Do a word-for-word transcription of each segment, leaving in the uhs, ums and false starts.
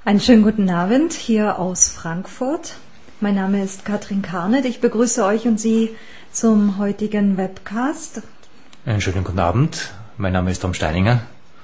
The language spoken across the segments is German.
Einen schönen guten Abend hier aus Frankfurt. Mein Name ist Katrin Karnet. Ich begrüße euch und Sie zum heutigen Webcast. Einen schönen guten Abend. Mein Name ist Tom Steininger.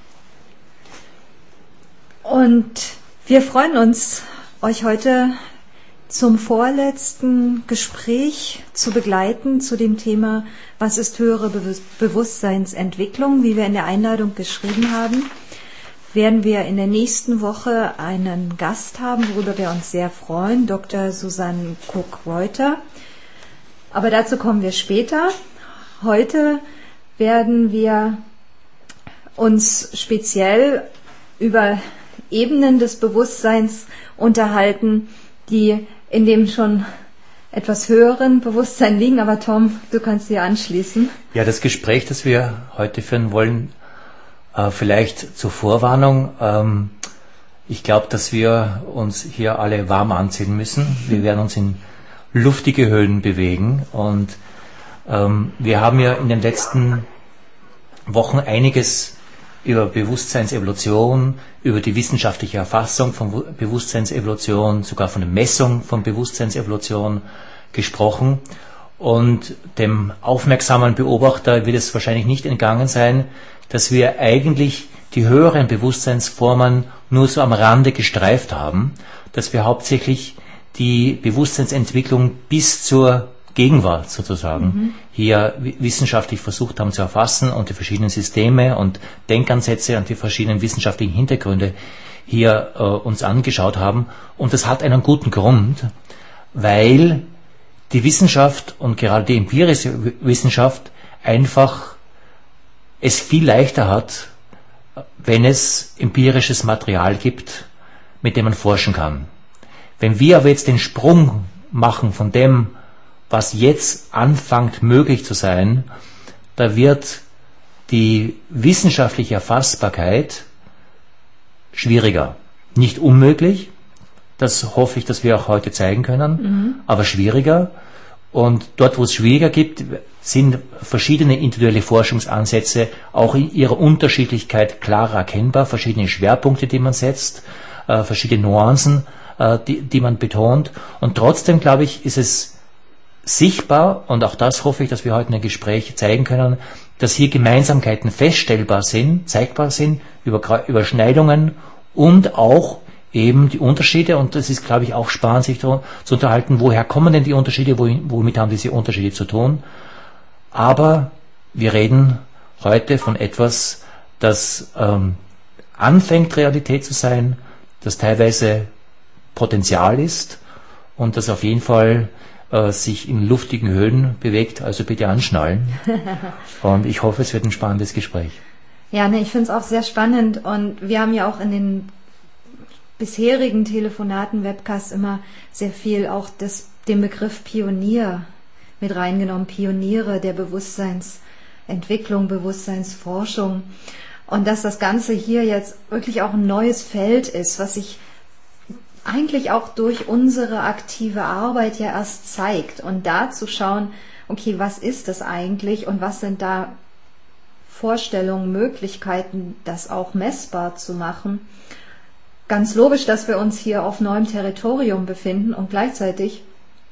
Und wir freuen uns, euch heute zum vorletzten Gespräch zu begleiten zu dem Thema, was ist höhere Bewusstseinsentwicklung, wie wir in der Einladung geschrieben haben. Werden wir in der nächsten Woche einen Gast haben, worüber wir uns sehr freuen, Doktor Susanne Cook-Reuter. Aber dazu kommen wir später. Heute werden wir uns speziell über Ebenen des Bewusstseins unterhalten, die in dem schon etwas höheren Bewusstsein liegen. Aber Tom, du kannst dir anschließen. Ja, das Gespräch, das wir heute führen wollen, Äh, vielleicht zur Vorwarnung. Ähm, ich glaube, dass wir uns hier alle warm anziehen müssen. Wir werden uns in luftige Höhlen bewegen und ähm, wir haben ja in den letzten Wochen einiges über Bewusstseinsevolution, über die wissenschaftliche Erfassung von Bewusstseinsevolution, sogar von der Messung von Bewusstseinsevolution gesprochen. Und dem aufmerksamen Beobachter wird es wahrscheinlich nicht entgangen sein, dass wir eigentlich die höheren Bewusstseinsformen nur so am Rande gestreift haben, dass wir hauptsächlich die Bewusstseinsentwicklung bis zur Gegenwart sozusagen mhm. hier wissenschaftlich versucht haben zu erfassen und die verschiedenen Systeme und Denkansätze und die verschiedenen wissenschaftlichen Hintergründe hier äh, uns angeschaut haben. Und das hat einen guten Grund, weil die Wissenschaft und gerade die empirische Wissenschaft einfach es viel leichter hat, wenn es empirisches Material gibt, mit dem man forschen kann. Wenn wir aber jetzt den Sprung machen von dem, was jetzt anfängt möglich zu sein, da wird die wissenschaftliche Erfassbarkeit schwieriger. Nicht unmöglich, das hoffe ich, dass wir auch heute zeigen können, mhm. aber schwieriger. Und dort, wo es schwieriger gibt, sind verschiedene individuelle Forschungsansätze auch in ihrer Unterschiedlichkeit klar erkennbar, verschiedene Schwerpunkte, die man setzt, äh, verschiedene Nuancen, äh, die, die man betont. Und trotzdem, glaube ich, ist es sichtbar, und auch das hoffe ich, dass wir heute in einem Gespräch zeigen können, dass hier Gemeinsamkeiten feststellbar sind, zeigbar sind, über Überschneidungen und auch eben die Unterschiede, und das ist, glaube ich, auch spannend, sich zu unterhalten, woher kommen denn die Unterschiede, womit haben diese Unterschiede zu tun. Aber wir reden heute von etwas, das ähm, anfängt Realität zu sein, das teilweise Potenzial ist und das auf jeden Fall äh, sich in luftigen Höhen bewegt, also bitte anschnallen. Und ich hoffe, es wird ein spannendes Gespräch. Ja, ne, ich finde es auch sehr spannend, und wir haben ja auch in den bisherigen Telefonaten, Webcasts immer sehr viel auch das, den Begriff Pionier mit reingenommen, Pioniere der Bewusstseinsentwicklung, Bewusstseinsforschung, und dass das Ganze hier jetzt wirklich auch ein neues Feld ist, was sich eigentlich auch durch unsere aktive Arbeit ja erst zeigt, und da zu schauen, okay, was ist das eigentlich und was sind da Vorstellungen, Möglichkeiten, das auch messbar zu machen. Ganz logisch, dass wir uns hier auf neuem Territorium befinden, und gleichzeitig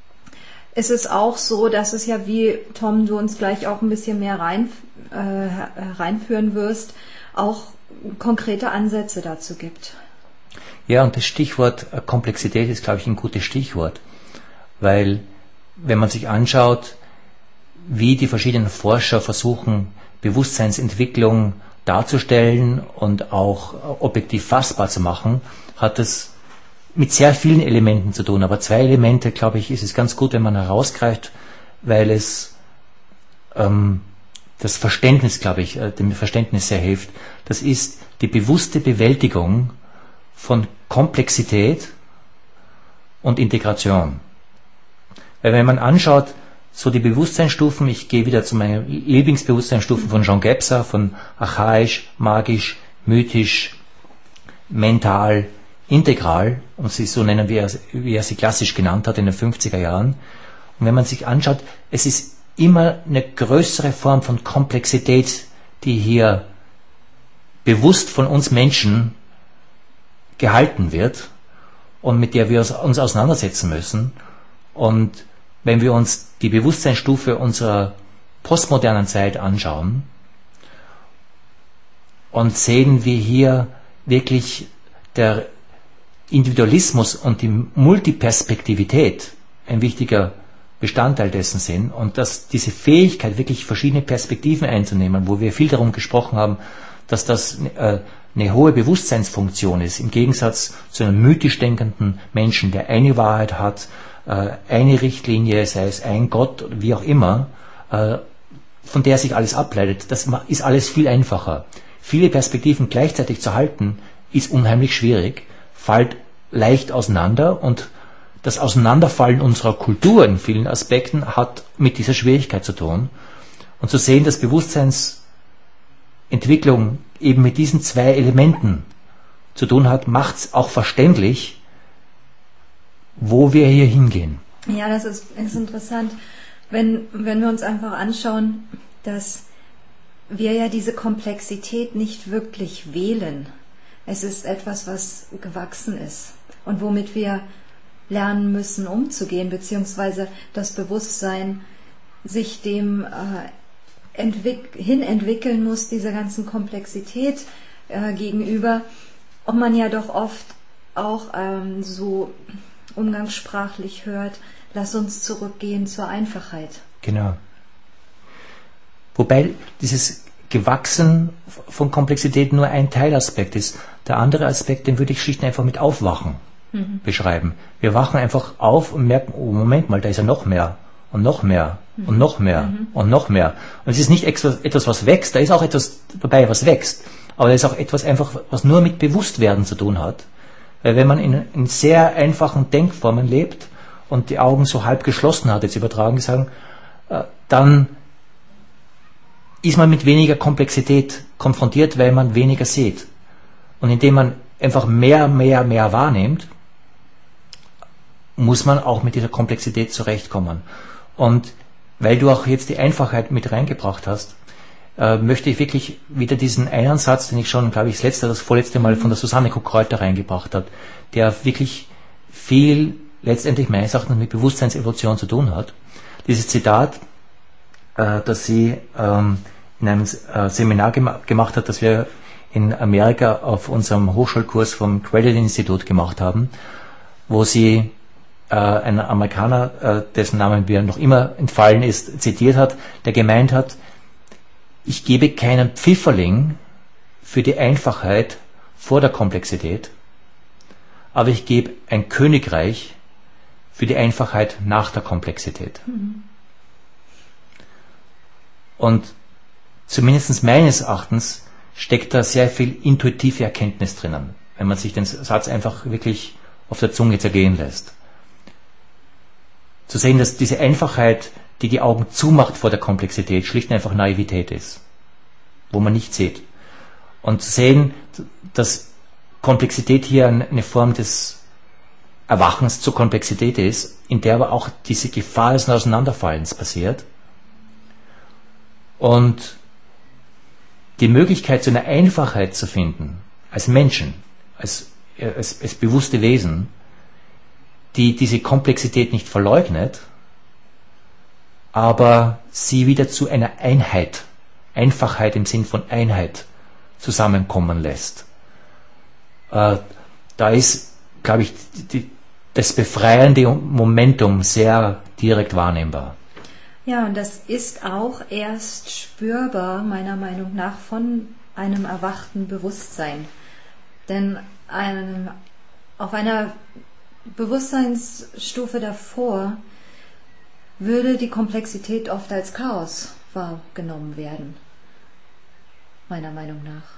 ist es auch so, dass es ja, wie Tom, du uns gleich auch ein bisschen mehr rein, äh, reinführen wirst, auch konkrete Ansätze dazu gibt. Ja, und das Stichwort Komplexität ist, glaube ich, ein gutes Stichwort, weil wenn man sich anschaut, wie die verschiedenen Forscher versuchen, Bewusstseinsentwicklung darzustellen und auch objektiv fassbar zu machen, hat es mit sehr vielen Elementen zu tun. Aber zwei Elemente, glaube ich, ist es ganz gut, wenn man herausgreift, weil es ähm, das Verständnis, glaube ich, äh, dem Verständnis sehr hilft. Das ist die bewusste Bewältigung von Komplexität und Integration. Weil wenn man anschaut, so die Bewusstseinsstufen, ich gehe wieder zu meinen Lieblingsbewusstseinsstufen von John Gebser, von archaisch, magisch, mythisch, mental, integral, und sie so nennen, wie er, wie er sie klassisch genannt hat in den fünfziger Jahren. Und wenn man sich anschaut, es ist immer eine größere Form von Komplexität, die hier bewusst von uns Menschen gehalten wird, und mit der wir uns auseinandersetzen müssen. Und wenn wir uns die Bewusstseinsstufe unserer postmodernen Zeit anschauen und sehen, wie hier wirklich der Individualismus und die Multiperspektivität ein wichtiger Bestandteil dessen sind und dass diese Fähigkeit, wirklich verschiedene Perspektiven einzunehmen, wo wir viel darum gesprochen haben, dass das äh, eine hohe Bewusstseinsfunktion ist, im Gegensatz zu einem mythisch denkenden Menschen, der eine Wahrheit hat, äh, eine Richtlinie, sei es ein Gott, wie auch immer, äh, von der sich alles ableitet. Das ist alles viel einfacher. Viele Perspektiven gleichzeitig zu halten, ist unheimlich schwierig, fällt leicht auseinander und das Auseinanderfallen unserer Kultur in vielen Aspekten hat mit dieser Schwierigkeit zu tun. Und zu sehen, dass Bewusstseinsentwicklung eben mit diesen zwei Elementen zu tun hat, macht es auch verständlich, wo wir hier hingehen. Ja, das ist, ist interessant, wenn, wenn wir uns einfach anschauen, dass wir ja diese Komplexität nicht wirklich wählen. Es ist etwas, was gewachsen ist und womit wir lernen müssen, umzugehen, beziehungsweise das Bewusstsein sich dem äh, entwick- hin entwickeln muss, dieser ganzen Komplexität äh, gegenüber, ob man ja doch oft auch ähm, so umgangssprachlich hört, lass uns zurückgehen zur Einfachheit. Genau. Wobei dieses Gewachsen von Komplexität nur ein Teilaspekt ist. Der andere Aspekt, den würde ich schlicht und einfach mit Aufwachen mhm. beschreiben. Wir wachen einfach auf und merken, oh Moment mal, da ist ja noch mehr und noch mehr mhm. und noch mehr mhm. und noch mehr. Und es ist nicht etwas, was wächst, da ist auch etwas dabei, was wächst. Aber da ist auch etwas einfach, was nur mit Bewusstwerden zu tun hat. Weil wenn man in, in sehr einfachen Denkformen lebt und die Augen so halb geschlossen hat, jetzt übertragen gesagt, äh, dann ist man mit weniger Komplexität konfrontiert, weil man weniger sieht. Und indem man einfach mehr, mehr, mehr wahrnimmt, muss man auch mit dieser Komplexität zurechtkommen. Und weil du auch jetzt die Einfachheit mit reingebracht hast, äh, möchte ich wirklich wieder diesen einen Satz, den ich schon, glaube ich, das letzte, das vorletzte Mal von der Susanne Kuck-Reuter reingebracht habe, der wirklich viel letztendlich meines Erachtens mit Bewusstseinsevolution zu tun hat. Dieses Zitat, dass sie ähm, in einem äh, Seminar gema- gemacht hat, das wir in Amerika auf unserem Hochschulkurs vom Credit Institute gemacht haben, wo sie äh, einen Amerikaner, äh, dessen Namen mir noch immer entfallen ist, zitiert hat, der gemeint hat, ich gebe keinen Pfifferling für die Einfachheit vor der Komplexität, aber ich gebe ein Königreich für die Einfachheit nach der Komplexität. Mhm. Und zumindest meines Erachtens steckt da sehr viel intuitive Erkenntnis drinnen, wenn man sich den Satz einfach wirklich auf der Zunge zergehen lässt. Zu sehen, dass diese Einfachheit, die die Augen zumacht vor der Komplexität, schlicht und einfach Naivität ist, wo man nicht sieht. Und zu sehen, dass Komplexität hier eine Form des Erwachens zur Komplexität ist, in der aber auch diese Gefahr des Auseinanderfallens passiert. Und die Möglichkeit zu einer Einfachheit zu finden, als Menschen, als, als, als bewusste Wesen, die diese Komplexität nicht verleugnet, aber sie wieder zu einer Einheit, Einfachheit im Sinn von Einheit zusammenkommen lässt. Äh, da ist, glaube ich, die, das befreiende Momentum sehr direkt wahrnehmbar. Ja, und das ist auch erst spürbar, meiner Meinung nach, von einem erwachten Bewusstsein. Denn ein, auf einer Bewusstseinsstufe davor würde die Komplexität oft als Chaos wahrgenommen werden, meiner Meinung nach.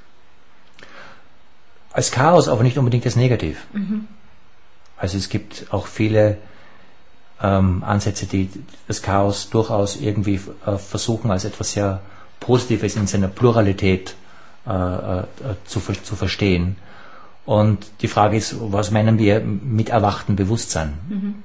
Als Chaos, aber nicht unbedingt als negativ. Mhm. Also es gibt auch viele ähm, Ansätze, die das Chaos durchaus irgendwie äh, versuchen, als etwas sehr Positives in seiner Pluralität äh, äh, zu, zu verstehen. Und die Frage ist, was meinen wir mit erwachtem Bewusstsein? Mhm.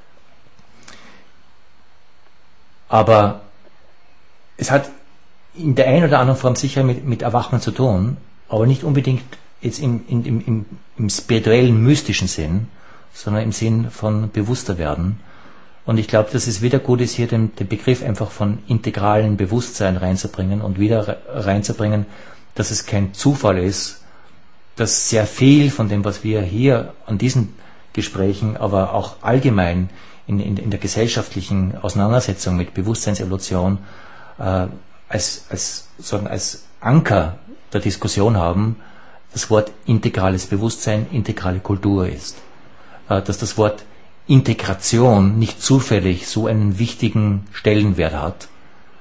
Aber es hat in der einen oder anderen Form sicher mit, mit Erwachen zu tun, aber nicht unbedingt jetzt im, im, im, im spirituellen, mystischen Sinn, sondern im Sinn von bewusster werden. Und ich glaube, dass es wieder gut ist, hier den, den Begriff einfach von integralen Bewusstsein reinzubringen und wieder reinzubringen, dass es kein Zufall ist, dass sehr viel von dem, was wir hier an diesen Gesprächen, aber auch allgemein in, in, in der gesellschaftlichen Auseinandersetzung mit Bewusstseinsevolution äh, als, als, sagen, als Anker der Diskussion haben, das Wort integrales Bewusstsein, integrale Kultur ist. Äh, dass das Wort Integration nicht zufällig so einen wichtigen Stellenwert hat,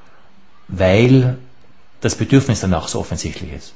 weil das Bedürfnis danach so offensichtlich ist.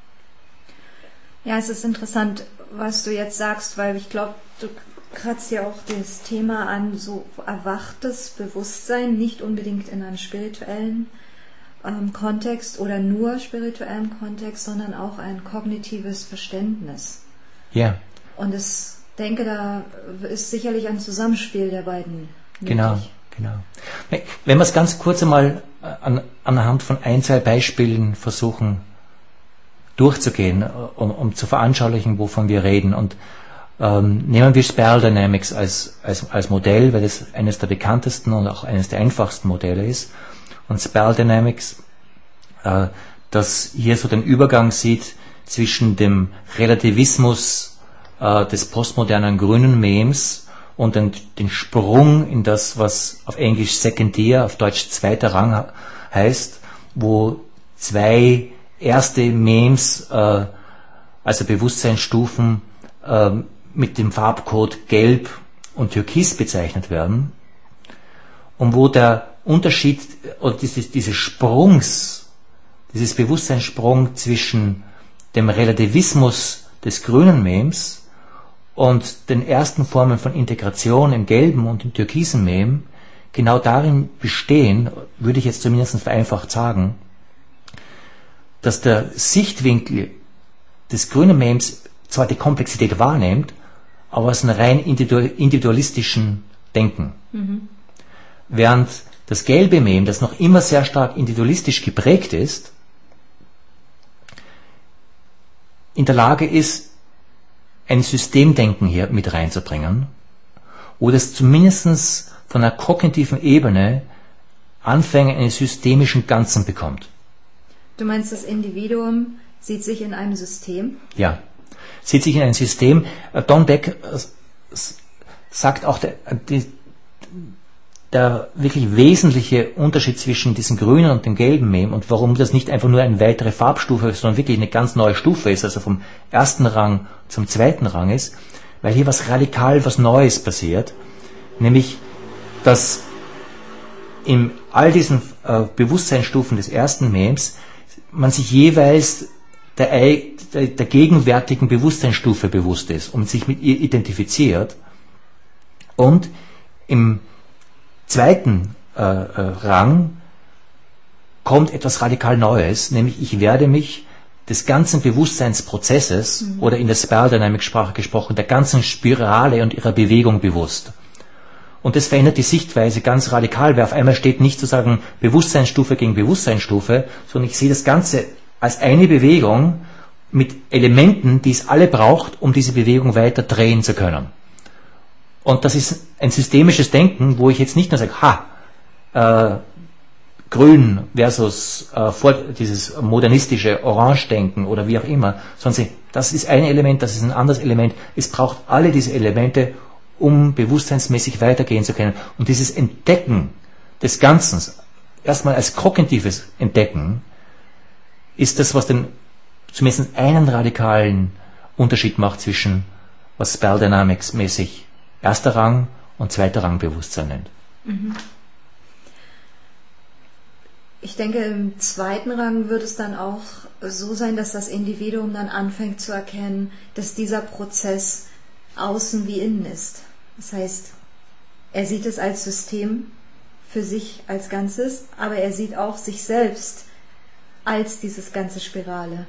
Ja, es ist interessant, was du jetzt sagst, weil ich glaube, du kratzt ja auch das Thema an, so erwachtes Bewusstsein, nicht unbedingt in einem spirituellen ähm, Kontext oder nur spirituellem Kontext, sondern auch ein kognitives Verständnis. Ja. Und ich denke, da ist sicherlich ein Zusammenspiel der beiden möglich. Genau, genau. Wenn wir es ganz kurz einmal an, anhand von ein, zwei Beispielen versuchen durchzugehen, um, um zu veranschaulichen, wovon wir reden. Und ähm, nehmen wir Spiral Dynamics als, als, als Modell, weil das eines der bekanntesten und auch eines der einfachsten Modelle ist. Und Spiral Dynamics, äh, das hier so den Übergang sieht zwischen dem Relativismus äh, des postmodernen grünen Memes und den, den Sprung in das, was auf Englisch Second Tier, auf Deutsch zweiter Rang heißt, wo zwei erste Memes, äh, also Bewusstseinsstufen, äh, mit dem Farbcode Gelb und Türkis bezeichnet werden und wo der Unterschied oder dieses, dieses Sprungs, dieses Bewusstseinssprung zwischen dem Relativismus des grünen Memes und den ersten Formen von Integration im gelben und im türkisen Mem genau darin bestehen, würde ich jetzt zumindest vereinfacht sagen, dass der Sichtwinkel des grünen Memes zwar die Komplexität wahrnimmt, aber aus einem rein individualistischen Denken. Mhm. Während das gelbe Mem, das noch immer sehr stark individualistisch geprägt ist, in der Lage ist, ein Systemdenken hier mit reinzubringen, oder es zumindest von einer kognitiven Ebene Anfänge eines systemischen Ganzen bekommt. Du meinst, das Individuum sieht sich in einem System? Ja, sieht sich in einem System. Don Beck sagt auch, der, der wirklich wesentliche Unterschied zwischen diesem grünen und dem gelben Mem und warum das nicht einfach nur eine weitere Farbstufe ist, sondern wirklich eine ganz neue Stufe ist, also vom ersten Rang zum zweiten Rang ist, weil hier was radikal, was Neues passiert, nämlich, dass in all diesen äh, Bewusstseinsstufen des ersten Mems man sich jeweils der, der, der gegenwärtigen Bewusstseinsstufe bewusst ist und sich mit ihr identifiziert. Und im zweiten äh, äh, Rang kommt etwas radikal Neues, nämlich ich werde mich des ganzen Bewusstseinsprozesses mhm. oder in der Spiral Dynamics Sprache gesprochen, der ganzen Spirale und ihrer Bewegung bewusst. Und das verändert die Sichtweise ganz radikal, weil auf einmal steht nicht sozusagen Bewusstseinsstufe gegen Bewusstseinsstufe, sondern ich sehe das Ganze als eine Bewegung mit Elementen, die es alle braucht, um diese Bewegung weiter drehen zu können. Und das ist ein systemisches Denken, wo ich jetzt nicht nur sage, ha, äh, grün versus äh, vor, dieses modernistische Orange-Denken oder wie auch immer, sondern das ist ein Element, das ist ein anderes Element. Es braucht alle diese Elemente, um bewusstseinsmäßig weitergehen zu können. Und dieses Entdecken des Ganzen, erstmal als kognitives Entdecken, ist das, was den zumindest einen radikalen Unterschied macht zwischen, was Spiral Dynamics mäßig erster Rang und zweiter Rang Bewusstsein nennt. Mhm. Ich denke, im zweiten Rang wird es dann auch so sein, dass das Individuum dann anfängt zu erkennen, dass dieser Prozess außen wie innen ist. Das heißt, er sieht es als System für sich als Ganzes, aber er sieht auch sich selbst als dieses ganze Spirale.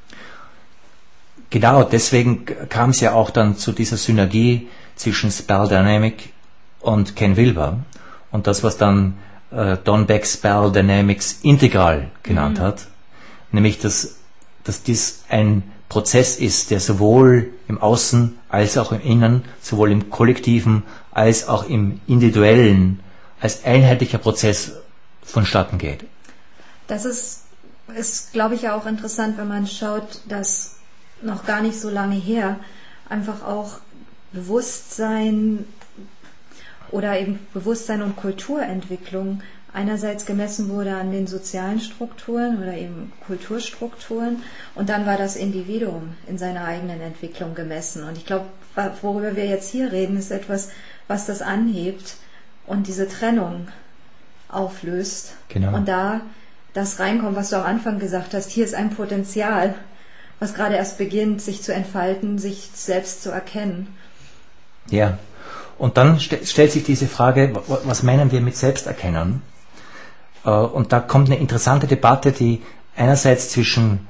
Genau, deswegen kam es ja auch dann zu dieser Synergie zwischen Spiral Dynamics und Ken Wilber und das, was dann äh, Don Beck Spiral Dynamics Integral genannt mhm. hat, nämlich dass, dass dies ein Prozess ist, der sowohl im Außen als auch im Innen, sowohl im Kollektiven als auch im Individuellen, als einheitlicher Prozess vonstatten geht. Das ist, ist, glaube ich, ja auch interessant, wenn man schaut, dass noch gar nicht so lange her einfach auch Bewusstsein oder eben Bewusstsein und Kulturentwicklung einerseits gemessen wurde an den sozialen Strukturen oder eben Kulturstrukturen und dann war das Individuum in seiner eigenen Entwicklung gemessen. Und ich glaube, worüber wir jetzt hier reden, ist etwas, was das anhebt und diese Trennung auflöst. Genau. Und da das reinkommt, was du am Anfang gesagt hast, hier ist ein Potenzial, was gerade erst beginnt, sich zu entfalten, sich selbst zu erkennen. Ja, und dann st- stellt sich diese Frage, was meinen wir mit Selbsterkennen? Und da kommt eine interessante Debatte, die einerseits zwischen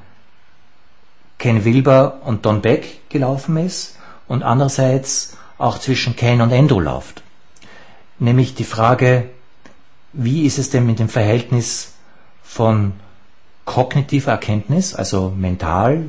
Ken Wilber und Don Beck gelaufen ist und andererseits auch zwischen Ken und Endo läuft. Nämlich die Frage, wie ist es denn mit dem Verhältnis von kognitiver Erkenntnis, also mental,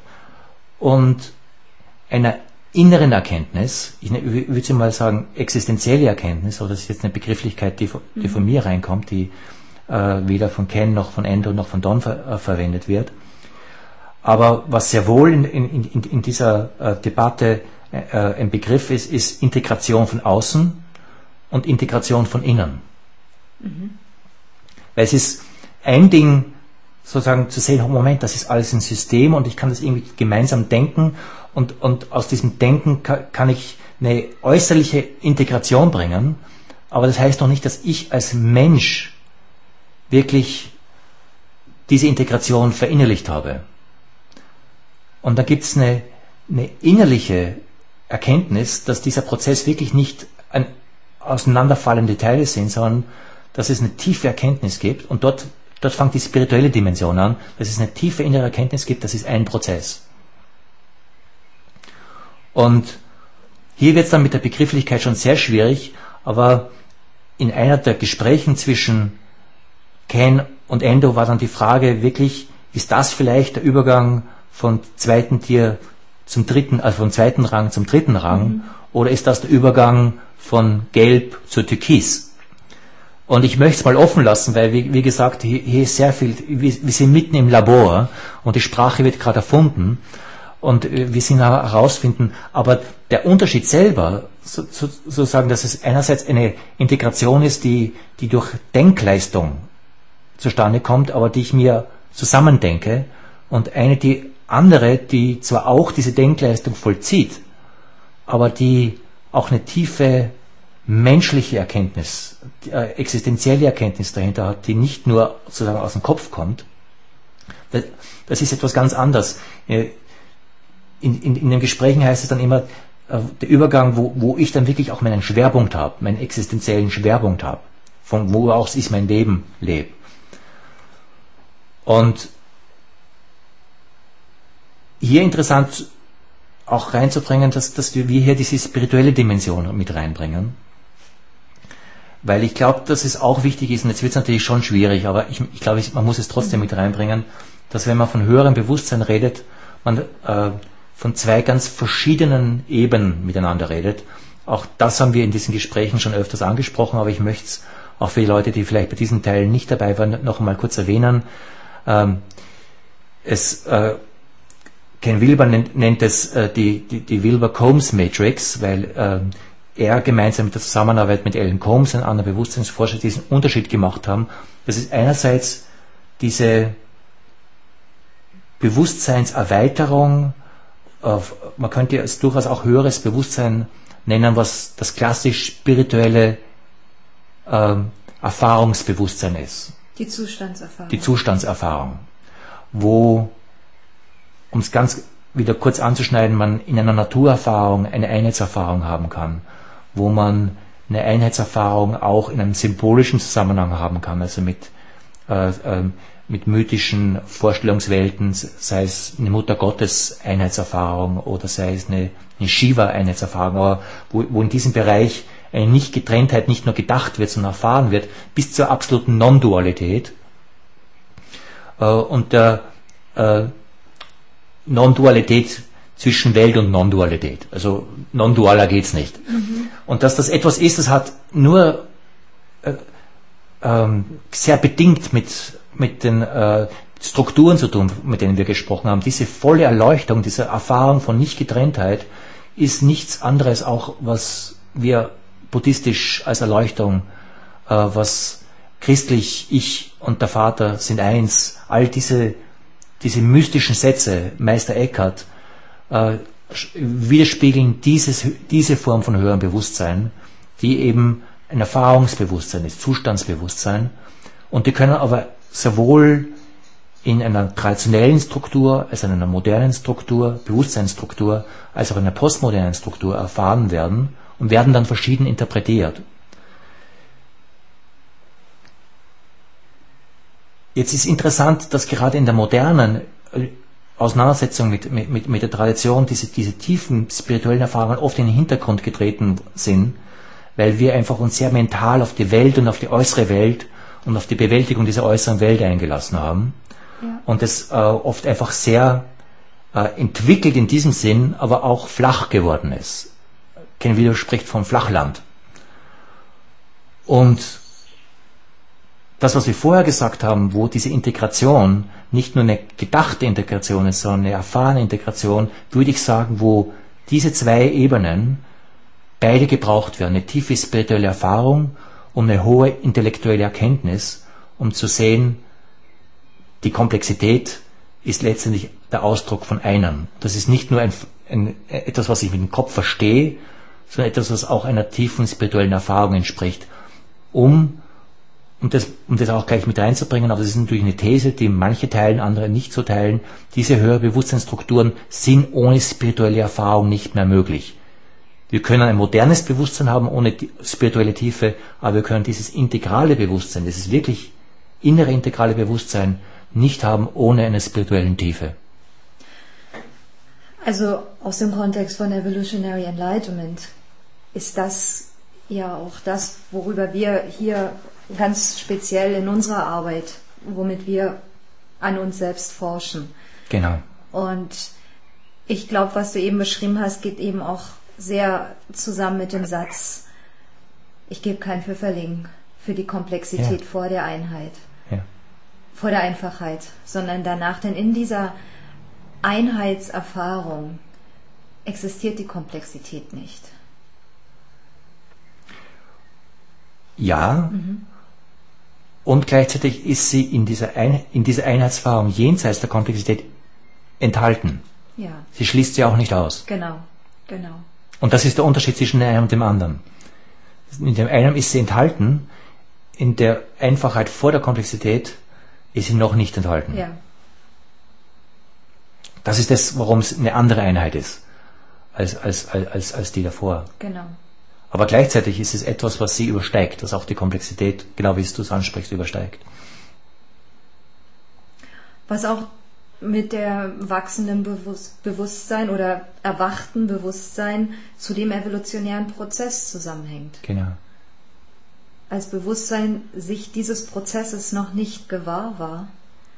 und einer inneren Erkenntnis, ich würde mal sagen existenzielle Erkenntnis, aber das ist jetzt eine Begrifflichkeit, die, die von mir reinkommt, die äh, weder von Ken noch von Endo noch von Don ver, äh, verwendet wird. Aber was sehr wohl in, in, in, in dieser äh, Debatte äh, ein Begriff ist, ist Integration von außen und Integration von innen. Mhm. Weil es ist ein Ding, sozusagen zu sehen, Moment, das ist alles ein System und ich kann das irgendwie gemeinsam denken und, und aus diesem Denken kann, kann ich eine äußerliche Integration bringen, aber das heißt noch nicht, dass ich als Mensch wirklich diese Integration verinnerlicht habe. Und da gibt es eine, eine innerliche Erkenntnis, dass dieser Prozess wirklich nicht ein auseinanderfallende Teile sind, sondern dass es eine tiefe Erkenntnis gibt und dort Dort fängt die spirituelle Dimension an, dass es eine tiefe innere Erkenntnis gibt, das ist ein Prozess. Und hier wird es dann mit der Begrifflichkeit schon sehr schwierig, aber in einer der Gesprächen zwischen Ken und Endo war dann die Frage wirklich, ist das vielleicht der Übergang von zweiten Tier zum dritten, also vom zweiten Rang zum dritten Rang, mhm. oder ist das der Übergang von Gelb zu Türkis? Und ich möchte es mal offen lassen, weil, wie, wie gesagt, hier, hier ist sehr viel, wir, wir sind mitten im Labor und die Sprache wird gerade erfunden und wir sind herausfinden, aber der Unterschied selber, so, so, sozusagen, dass es einerseits eine Integration ist, die, die durch Denkleistung zustande kommt, aber die ich mir zusammendenke und eine, die andere, die zwar auch diese Denkleistung vollzieht, aber die auch eine tiefe menschliche Erkenntnis, äh, existenzielle Erkenntnis dahinter hat, die nicht nur sozusagen aus dem Kopf kommt. Das, das ist etwas ganz anderes. In, in, in den Gesprächen heißt es dann immer, äh, der Übergang, wo, wo ich dann wirklich auch meinen Schwerpunkt habe, meinen existenziellen Schwerpunkt habe, von wo aus ich mein Leben lebe. Und hier interessant auch reinzubringen, dass, dass wir hier diese spirituelle Dimension mit reinbringen. Weil ich glaube, dass es auch wichtig ist, und jetzt wird es natürlich schon schwierig, aber ich, ich glaube, man muss es trotzdem mit reinbringen, dass wenn man von höherem Bewusstsein redet, man äh, von zwei ganz verschiedenen Ebenen miteinander redet. Auch das haben wir in diesen Gesprächen schon öfters angesprochen, aber ich möchte es auch für die Leute, die vielleicht bei diesen Teilen nicht dabei waren, noch einmal kurz erwähnen. Ähm, es, äh, Ken Wilber nennt, nennt es äh, die, die, die Wilber-Combs-Matrix, weil äh, er gemeinsam mit der Zusammenarbeit mit Alan Combs, einem anderen Bewusstseinsforscher, diesen Unterschied gemacht haben. Das ist einerseits diese Bewusstseinserweiterung, auf, man könnte es durchaus auch höheres Bewusstsein nennen, was das klassisch spirituelle äh, Erfahrungsbewusstsein ist. Die Zustandserfahrung. Die Zustandserfahrung, wo, um es ganz wieder kurz anzuschneiden, man in einer Naturerfahrung eine Einheitserfahrung haben kann, wo man eine Einheitserfahrung auch in einem symbolischen Zusammenhang haben kann, also mit, äh, äh, mit mythischen Vorstellungswelten, sei es eine Mutter Gottes Einheitserfahrung oder sei es eine, eine Shiva Einheitserfahrung, aber wo, wo in diesem Bereich eine Nicht-Getrenntheit nicht nur gedacht wird, sondern erfahren wird, bis zur absoluten Non-Dualität. Äh, und der äh, Non-Dualität zwischen Welt und Non-Dualität. Also non-dualer geht's nicht. Mhm. Und dass das etwas ist, das hat nur äh, ähm, sehr bedingt mit, mit den äh, Strukturen zu tun, mit denen wir gesprochen haben. Diese volle Erleuchtung, diese Erfahrung von Nicht-Getrenntheit ist nichts anderes auch, was wir buddhistisch als Erleuchtung, äh, was christlich ich und der Vater sind eins, all diese, diese mystischen Sätze, Meister Eckhart, äh, widerspiegeln dieses, diese Form von höherem Bewusstsein, die eben ein Erfahrungsbewusstsein ist, Zustandsbewusstsein, und die können aber sowohl in einer traditionellen Struktur, als in einer modernen Struktur, Bewusstseinsstruktur, als auch in einer postmodernen Struktur erfahren werden und werden dann verschieden interpretiert. Jetzt ist interessant, dass gerade in der modernen Auseinandersetzung mit, mit, mit der Tradition diese, diese tiefen spirituellen Erfahrungen oft in den Hintergrund getreten sind, weil wir einfach uns sehr mental auf die Welt und auf die äußere Welt und auf die Bewältigung dieser äußeren Welt eingelassen haben. Ja. Und es äh, oft einfach sehr äh, entwickelt in diesem Sinn, aber auch flach geworden ist. Ken Wilber spricht vom Flachland. Und das, was wir vorher gesagt haben, wo diese Integration nicht nur eine gedachte Integration ist, sondern eine erfahrene Integration, würde ich sagen, wo diese zwei Ebenen beide gebraucht werden. Eine tiefe spirituelle Erfahrung und eine hohe intellektuelle Erkenntnis, um zu sehen, die Komplexität ist letztendlich der Ausdruck von einem. Das ist nicht nur ein, ein, etwas, was ich mit dem Kopf verstehe, sondern etwas, was auch einer tiefen spirituellen Erfahrung entspricht. Um Um das, um das auch gleich mit reinzubringen, aber das ist natürlich eine These, die manche teilen, andere nicht so teilen, diese höhere Bewusstseinsstrukturen sind ohne spirituelle Erfahrung nicht mehr möglich. Wir können ein modernes Bewusstsein haben ohne spirituelle Tiefe, aber wir können dieses integrale Bewusstsein, dieses wirklich innere integrale Bewusstsein nicht haben ohne eine spirituelle Tiefe. Also aus dem Kontext von Evolutionary Enlightenment ist das ja auch das, worüber wir hier ganz speziell in unserer Arbeit, womit wir an uns selbst forschen. Genau. Und ich glaube, was du eben beschrieben hast, geht eben auch sehr zusammen mit dem Satz, ich gebe kein Pfifferling für die Komplexität ja. vor der Einheit, ja. vor der Einfachheit, sondern danach, denn in dieser Einheitserfahrung existiert die Komplexität nicht. Ja, mhm. Und gleichzeitig ist sie in dieser, Ein- in dieser Einheitserfahrung jenseits der Komplexität enthalten. Ja. Sie schließt sie auch nicht aus. Genau, genau. Und das ist der Unterschied zwischen dem einen und dem anderen. In dem einen ist sie enthalten, in der Einfachheit vor der Komplexität ist sie noch nicht enthalten. Ja. Das ist das, warum es eine andere Einheit ist, als, als, als, als die davor. Genau. Aber gleichzeitig ist es etwas, was sie übersteigt, was auch die Komplexität, genau wie du es ansprichst, übersteigt. Was auch mit der wachsenden Bewusst- Bewusstsein oder erwachten Bewusstsein zu dem evolutionären Prozess zusammenhängt. Genau. Als Bewusstsein sich dieses Prozesses noch nicht gewahr war,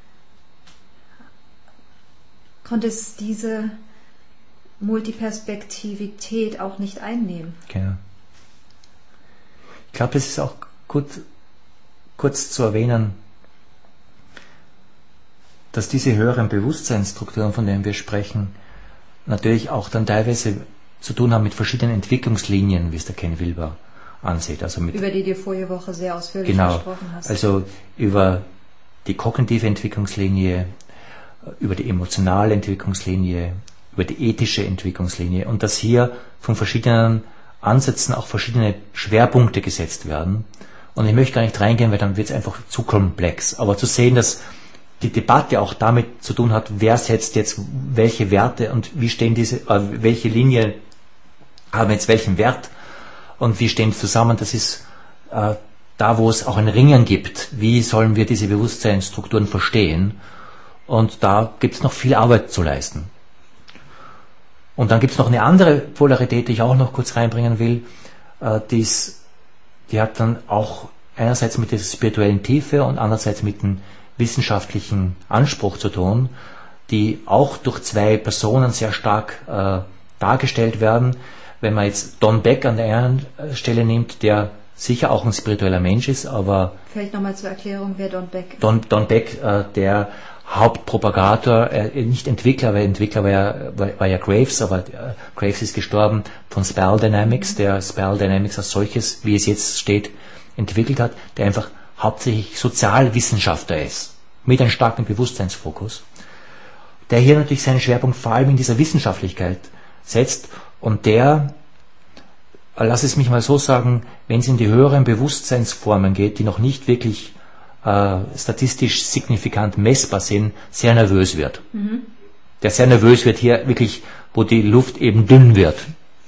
konnte es diese Multiperspektivität auch nicht einnehmen. Genau. Ich glaube, es ist auch gut, kurz zu erwähnen, dass diese höheren Bewusstseinsstrukturen, von denen wir sprechen, natürlich auch dann teilweise zu tun haben mit verschiedenen Entwicklungslinien, wie es der Ken Wilber ansieht. Also mit, über die du vorige Woche sehr ausführlich genau, gesprochen hast. Also über die kognitive Entwicklungslinie, über die emotionale Entwicklungslinie, über die ethische Entwicklungslinie und dass hier von verschiedenen Ansätzen auch verschiedene Schwerpunkte gesetzt werden. Und ich möchte gar nicht reingehen, weil dann wird es einfach zu komplex. Aber zu sehen, dass die Debatte auch damit zu tun hat, wer setzt jetzt welche Werte und wie stehen diese, äh, welche Linien haben jetzt welchen Wert und wie stehen zusammen, das ist äh, da, wo es auch ein Ringen gibt. Wie sollen wir diese Bewusstseinsstrukturen verstehen? Und da gibt es noch viel Arbeit zu leisten. Und dann gibt es noch eine andere Polarität, die ich auch noch kurz reinbringen will. Äh, die, ist, die hat dann auch einerseits mit der spirituellen Tiefe und andererseits mit dem wissenschaftlichen Anspruch zu tun. die auch durch zwei Personen sehr stark äh, dargestellt werden. Wenn man jetzt Don Beck an der einen Stelle nimmt, der sicher auch ein spiritueller Mensch ist, aber... Vielleicht nochmal zur Erklärung, wer Don Beck ist. Don, Don Beck, äh, der Hauptpropagator, äh, nicht Entwickler, weil Entwickler war ja, war, war ja Graves, aber äh, Graves ist gestorben, von Spell Dynamics, mhm. der Spell Dynamics als solches, wie es jetzt steht, entwickelt hat, der einfach hauptsächlich Sozialwissenschaftler ist, mit einem starken Bewusstseinsfokus, der hier natürlich seinen Schwerpunkt vor allem in dieser Wissenschaftlichkeit setzt und der, lass es mich mal so sagen, wenn es in die höheren Bewusstseinsformen geht, die noch nicht wirklich äh, statistisch signifikant messbar sind, sehr nervös wird. Mhm. Der sehr nervös wird hier wirklich, wo die Luft eben dünn wird.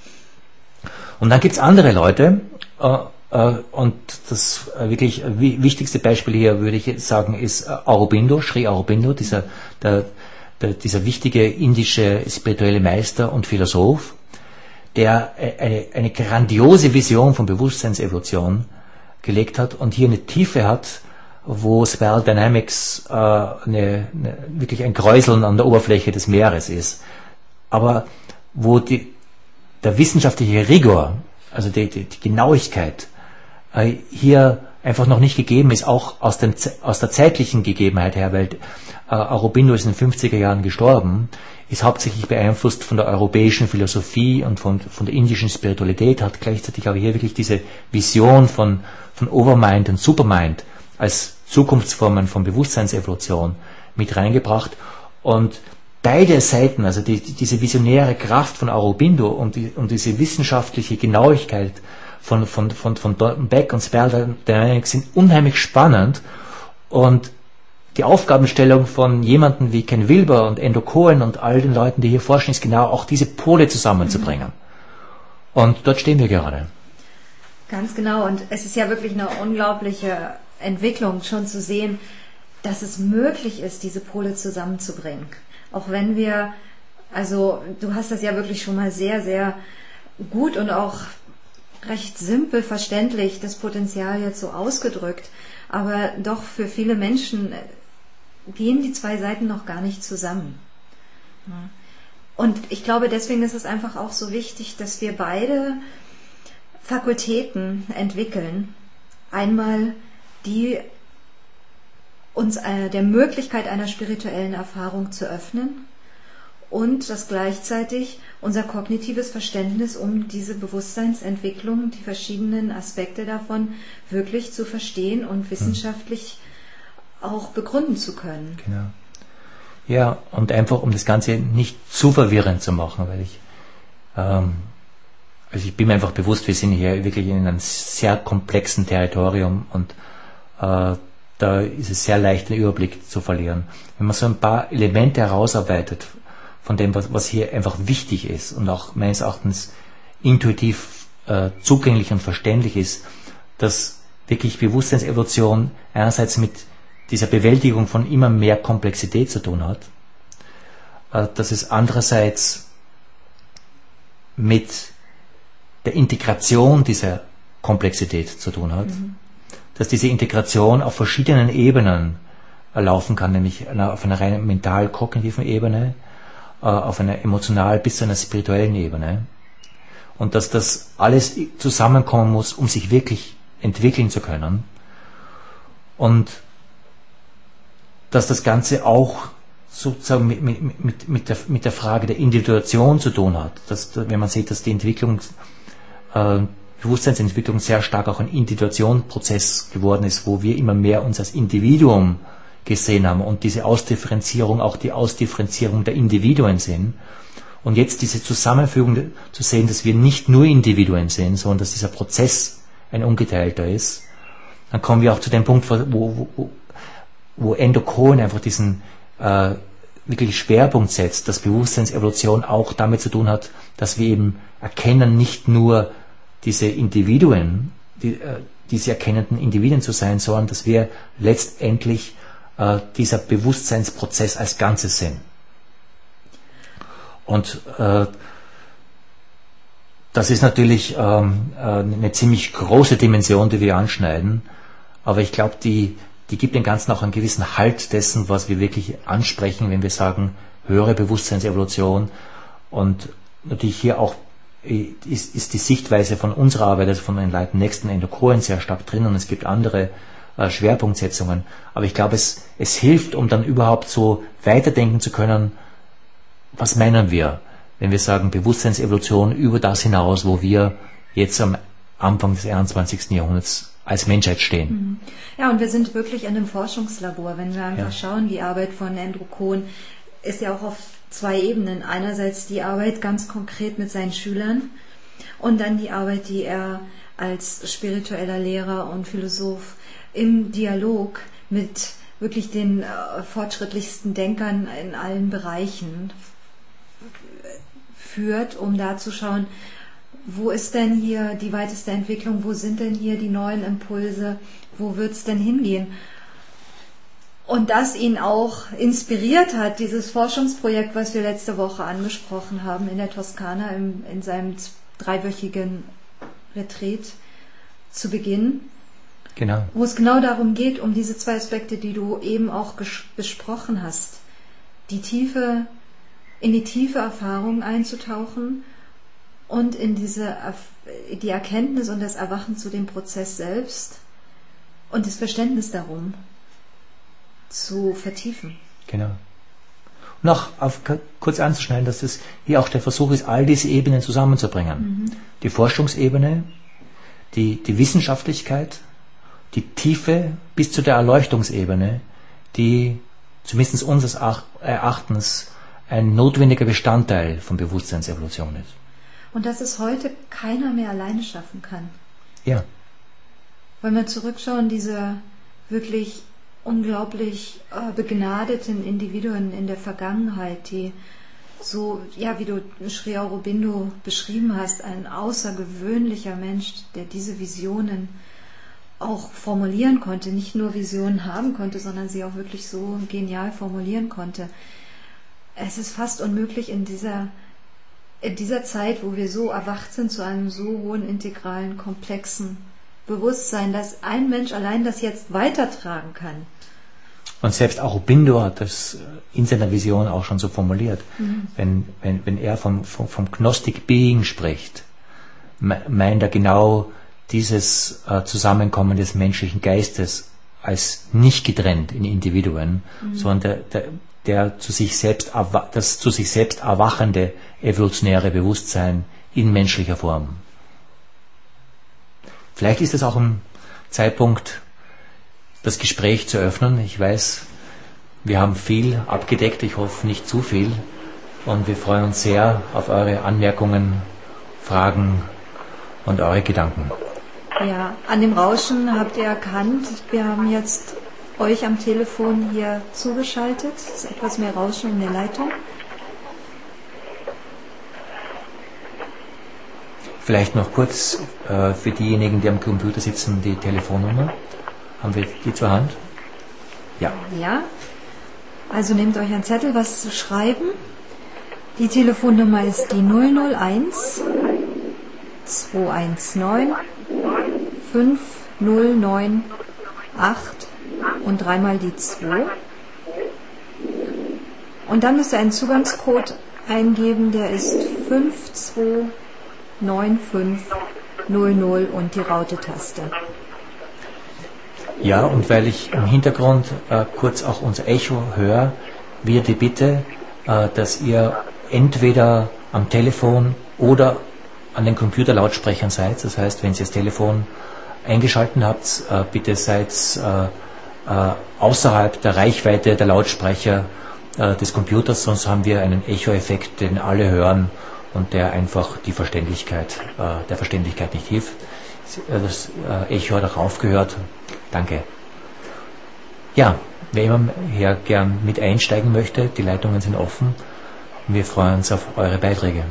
Und dann gibt es andere Leute, äh, äh, und das äh, wirklich äh, wichtigste Beispiel hier, würde ich sagen, ist äh, Aurobindo, Sri Aurobindo, dieser, der, der, dieser wichtige indische spirituelle Meister und Philosoph, der eine, eine grandiose Vision von Bewusstseinsevolution gelegt hat und hier eine Tiefe hat, wo Spell Dynamics äh, eine, eine, wirklich ein Kräuseln an der Oberfläche des Meeres ist. Aber wo die, der wissenschaftliche Rigor, also die, die, die Genauigkeit, äh, hier einfach noch nicht gegeben ist, auch aus, dem, aus der zeitlichen Gegebenheit her, weil äh, Aurobindo ist in den fünfziger Jahren gestorben, ist hauptsächlich beeinflusst von der europäischen Philosophie und von, von der indischen Spiritualität, hat gleichzeitig aber hier wirklich diese Vision von, von Overmind und Supermind als Zukunftsformen von Bewusstseinsevolution mit reingebracht. Und beide Seiten, also die, die, diese visionäre Kraft von Aurobindo und, die, und diese wissenschaftliche Genauigkeit von, von, von, von Don Beck und Spell Dynamics sind unheimlich spannend. Und die Aufgabenstellung von jemanden wie Ken Wilber und Endo Cohen und all den Leuten, die hier forschen, ist genau auch diese Pole zusammenzubringen. Mhm. Und dort stehen wir gerade. Ganz genau. Und es ist ja wirklich eine unglaubliche Entwicklung, schon zu sehen, dass es möglich ist, diese Pole zusammenzubringen. Auch wenn wir, also du hast das ja wirklich schon mal sehr, sehr gut und auch recht simpel verständlich das Potenzial jetzt so ausgedrückt, aber doch für viele Menschen gehen die zwei Seiten noch gar nicht zusammen. Und ich glaube, deswegen ist es einfach auch so wichtig, dass wir beide Fakultäten entwickeln. Einmal die uns äh, der Möglichkeit einer spirituellen Erfahrung zu öffnen und dass gleichzeitig unser kognitives Verständnis, um diese Bewusstseinsentwicklung, die verschiedenen Aspekte davon wirklich zu verstehen und wissenschaftlich hm. auch begründen zu können. Genau. Ja, und einfach um das Ganze nicht zu verwirrend zu machen, weil ich ähm, also ich bin mir einfach bewusst, wir sind hier wirklich in einem sehr komplexen Territorium und äh, da ist es sehr leicht, den Überblick zu verlieren. Wenn man so ein paar Elemente herausarbeitet von dem, was, was hier einfach wichtig ist und auch meines Erachtens intuitiv äh, zugänglich und verständlich ist, dass wirklich Bewusstseinsevolution einerseits mit dieser Bewältigung von immer mehr Komplexität zu tun hat, äh, dass es andererseits mit der Integration dieser Komplexität zu tun hat, mhm. dass diese Integration auf verschiedenen Ebenen äh, laufen kann, nämlich auf einer rein mental-kognitiven Ebene, äh, auf einer emotional bis zu einer spirituellen Ebene und dass das alles zusammenkommen muss, um sich wirklich entwickeln zu können und dass das Ganze auch sozusagen mit, mit, mit, mit, der, mit der Frage der Individuation zu tun hat, dass, wenn man sieht, dass die Entwicklung äh, Bewusstseinsentwicklung sehr stark auch ein Individuationsprozess geworden ist, wo wir immer mehr uns als Individuum gesehen haben und diese Ausdifferenzierung auch die Ausdifferenzierung der Individuen sind. Und jetzt diese Zusammenfügung zu sehen, dass wir nicht nur Individuen sind, sondern dass dieser Prozess ein ungeteilter ist, dann kommen wir auch zu dem Punkt, wo, wo, wo Endo Cohen einfach diesen äh, wirklich Schwerpunkt setzt, dass Bewusstseinsevolution auch damit zu tun hat, dass wir eben erkennen, nicht nur diese Individuen, die, äh, diese erkennenden Individuen zu sein, sondern dass wir letztendlich äh, dieser Bewusstseinsprozess als Ganzes sind. Und äh, das ist natürlich ähm, äh, eine ziemlich große Dimension, die wir anschneiden, aber ich glaube, die, die gibt dem Ganzen auch einen gewissen Halt dessen, was wir wirklich ansprechen, wenn wir sagen, höhere Bewusstseinsevolution. Und natürlich hier auch ist, ist die Sichtweise von unserer Arbeit, also von den Leuten Nächsten Endokoren sehr stark drin, und es gibt andere äh, Schwerpunktsetzungen. Aber ich glaube, es, es hilft, um dann überhaupt so weiterdenken zu können, was meinen wir, wenn wir sagen Bewusstseinsevolution über das hinaus, wo wir jetzt am Anfang des einundzwanzigsten Jahrhunderts als Menschheit stehen. Ja, und wir sind wirklich in einem Forschungslabor. Wenn wir einfach ja. schauen, die Arbeit von Andrew Cohen ist ja auch auf zwei Ebenen. Einerseits die Arbeit ganz konkret mit seinen Schülern und dann die Arbeit, die er als spiritueller Lehrer und Philosoph im Dialog mit wirklich den äh, fortschrittlichsten Denkern in allen Bereichen führt, um da zu schauen, wo ist denn hier die weiteste Entwicklung, wo sind denn hier die neuen Impulse, wo wird es denn hingehen? Und das ihn auch inspiriert hat, dieses Forschungsprojekt, was wir letzte Woche angesprochen haben in der Toskana im, in seinem dreiwöchigen Retreat zu Beginn. Genau. Wo es genau darum geht, um diese zwei Aspekte, die du eben auch ges- besprochen hast. Die Tiefe, in die tiefe Erfahrung einzutauchen und in diese, die Erkenntnis und das Erwachen zu dem Prozess selbst und das Verständnis darum zu vertiefen. Genau. Noch auf, kurz anzuschneiden, dass es hier auch der Versuch ist, all diese Ebenen zusammenzubringen. Mhm. Die Forschungsebene, die, die Wissenschaftlichkeit, die Tiefe bis zu der Erleuchtungsebene, die zumindest unseres Erachtens ein notwendiger Bestandteil von Bewusstseinsevolution ist. Und dass es heute keiner mehr alleine schaffen kann. Ja. Wenn wir zurückschauen, diese wirklich unglaublich äh, begnadeten Individuen in der Vergangenheit, die so, ja, wie du Sri Aurobindo beschrieben hast, ein außergewöhnlicher Mensch, der diese Visionen auch formulieren konnte, nicht nur Visionen haben konnte, sondern sie auch wirklich so genial formulieren konnte. Es ist fast unmöglich in dieser, in dieser Zeit, wo wir so erwacht sind zu einem so hohen, integralen, komplexen Bewusstsein, dass ein Mensch allein das jetzt weitertragen kann. Und selbst Aurobindo hat das in seiner Vision auch schon so formuliert. Mhm. Wenn, wenn, wenn er vom, vom, vom Gnostic Being spricht, meint er genau dieses äh, Zusammenkommen des menschlichen Geistes als nicht getrennt in Individuen, mhm. sondern der, der, der zu sich selbst das zu sich selbst erwachende evolutionäre Bewusstsein in menschlicher Form. Vielleicht ist es auch ein Zeitpunkt, das Gespräch zu öffnen. Ich weiß, wir haben viel abgedeckt, ich hoffe nicht zu viel, und wir freuen uns sehr auf eure Anmerkungen, Fragen und eure Gedanken. Ja, an dem Rauschen habt ihr erkannt, wir haben jetzt euch am Telefon hier zugeschaltet. Es ist etwas mehr Rauschen in der Leitung. Vielleicht noch kurz äh, für diejenigen, die am Computer sitzen, die Telefonnummer. Haben wir die zur Hand? Ja. Ja. Also nehmt euch einen Zettel, was zu schreiben. Die Telefonnummer ist die null null eins zwei eins neun fünf null neun acht und dreimal die zwei. Und dann müsst ihr einen Zugangscode eingeben, der ist fünf zwei neun fünf null null und die Raute-Taste. Ja, und weil ich im Hintergrund äh, kurz auch unser Echo höre, wir die Bitte, äh, dass ihr entweder am Telefon oder an den Computerlautsprechern seid. Das heißt, wenn ihr das Telefon eingeschaltet habt, äh, bitte seid äh, äh, außerhalb der Reichweite der Lautsprecher äh, des Computers, sonst haben wir einen Echo-Effekt, den alle hören und der einfach die Verständlichkeit, äh, der Verständlichkeit nicht hilft. Das äh, Echo hat auch aufgehört. Danke. Ja, wer immer hier gern mit einsteigen möchte, die Leitungen sind offen. Wir freuen uns auf eure Beiträge.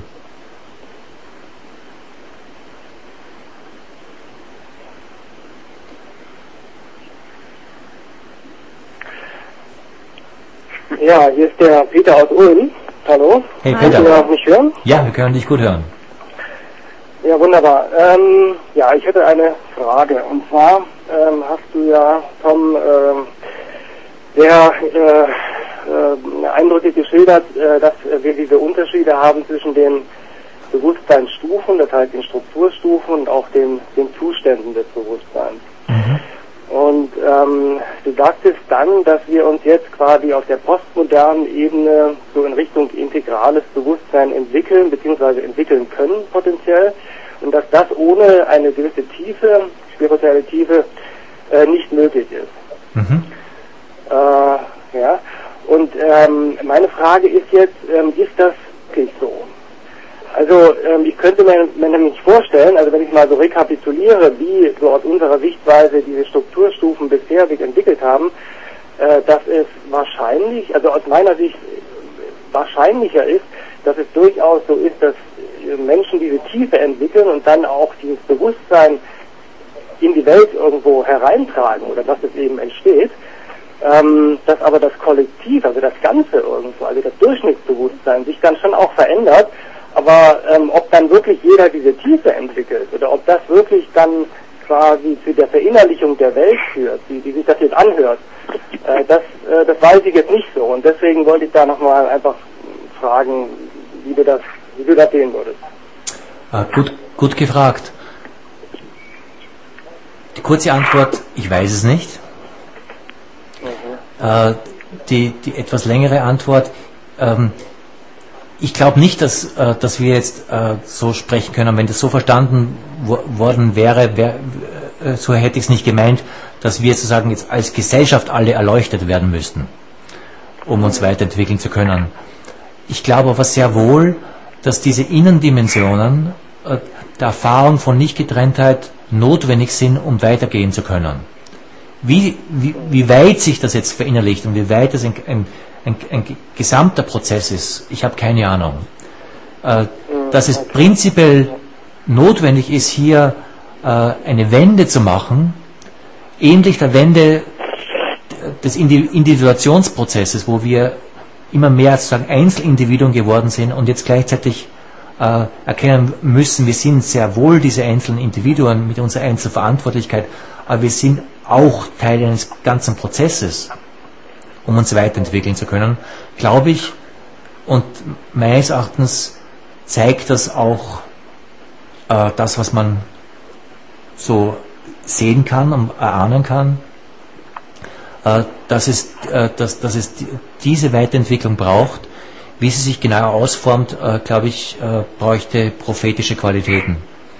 Ja, hier ist der Peter aus Ulm. Hallo. Hey Peter. Peter. Kannst du mich hören? Ja, wir können dich gut hören. Ja, wunderbar. Ähm, ja, ich hätte eine Frage. Und zwar ähm, hast du ja, Tom, ähm, sehr äh, äh, eindrücklich geschildert, äh, dass wir diese Unterschiede haben zwischen den Bewusstseinsstufen, das heißt den Strukturstufen und auch den, den Zuständen des Bewusstseins. Mhm. Und ähm, du sagtest dann, dass wir uns jetzt quasi auf der postmodernen Ebene so in Richtung integrales Bewusstsein entwickeln, beziehungsweise entwickeln können potenziell, und dass das ohne eine gewisse Tiefe, spirituelle Tiefe, äh, nicht möglich ist. Mhm. Äh, ja. Und ähm, meine Frage ist jetzt, ähm, ist das wirklich so? Also ähm, ich könnte mir, mir nämlich vorstellen, also wenn ich mal so rekapituliere, wie so aus unserer Sichtweise diese Strukturstufen bisher sich entwickelt haben, äh, dass es wahrscheinlich, also aus meiner Sicht wahrscheinlicher ist, dass es durchaus so ist, dass Menschen diese Tiefe entwickeln und dann auch dieses Bewusstsein in die Welt irgendwo hereintragen oder dass es eben entsteht, ähm, dass aber das Kollektiv, also das Ganze irgendwo, also das Durchschnittsbewusstsein sich dann schon auch verändert. Aber ähm, ob dann wirklich jeder diese Tiefe entwickelt oder ob das wirklich dann quasi zu der Verinnerlichung der Welt führt, wie, wie sich das jetzt anhört, äh, das, äh, das weiß ich jetzt nicht so. Und deswegen wollte ich da nochmal einfach fragen, wie du das, wie du das sehen würdest. Ah, gut, gut gefragt. Die kurze Antwort, ich weiß es nicht. Mhm. Äh, die, die etwas längere Antwort, ähm, ich glaube nicht, dass, äh, dass wir jetzt äh, so sprechen können. Wenn das so verstanden wo- worden wäre, wär, äh, so hätte ich es nicht gemeint, dass wir sozusagen jetzt als Gesellschaft alle erleuchtet werden müssten, um uns weiterentwickeln zu können. Ich glaube aber sehr wohl, dass diese Innendimensionen äh, der Erfahrung von Nichtgetrenntheit notwendig sind, um weitergehen zu können. Wie, wie, wie weit sich das jetzt verinnerlicht und wie weit es ein, ein Ein, ein gesamter Prozess ist, ich habe keine Ahnung. Äh, dass es prinzipiell notwendig ist, hier äh, eine Wende zu machen, ähnlich der Wende des Individuationsprozesses, wo wir immer mehr sozusagen Einzelindividuen geworden sind und jetzt gleichzeitig äh, erkennen müssen, wir sind sehr wohl diese einzelnen Individuen mit unserer Einzelverantwortlichkeit, aber wir sind auch Teil eines ganzen Prozesses, um uns weiterentwickeln zu können, glaube ich, und meines Erachtens zeigt das auch äh, das, was man so sehen kann und erahnen kann, äh, dass, es, äh, dass, dass es die, diese Weiterentwicklung braucht. Wie sie sich genau ausformt, äh, glaube ich, äh, bräuchte prophetische Qualitäten.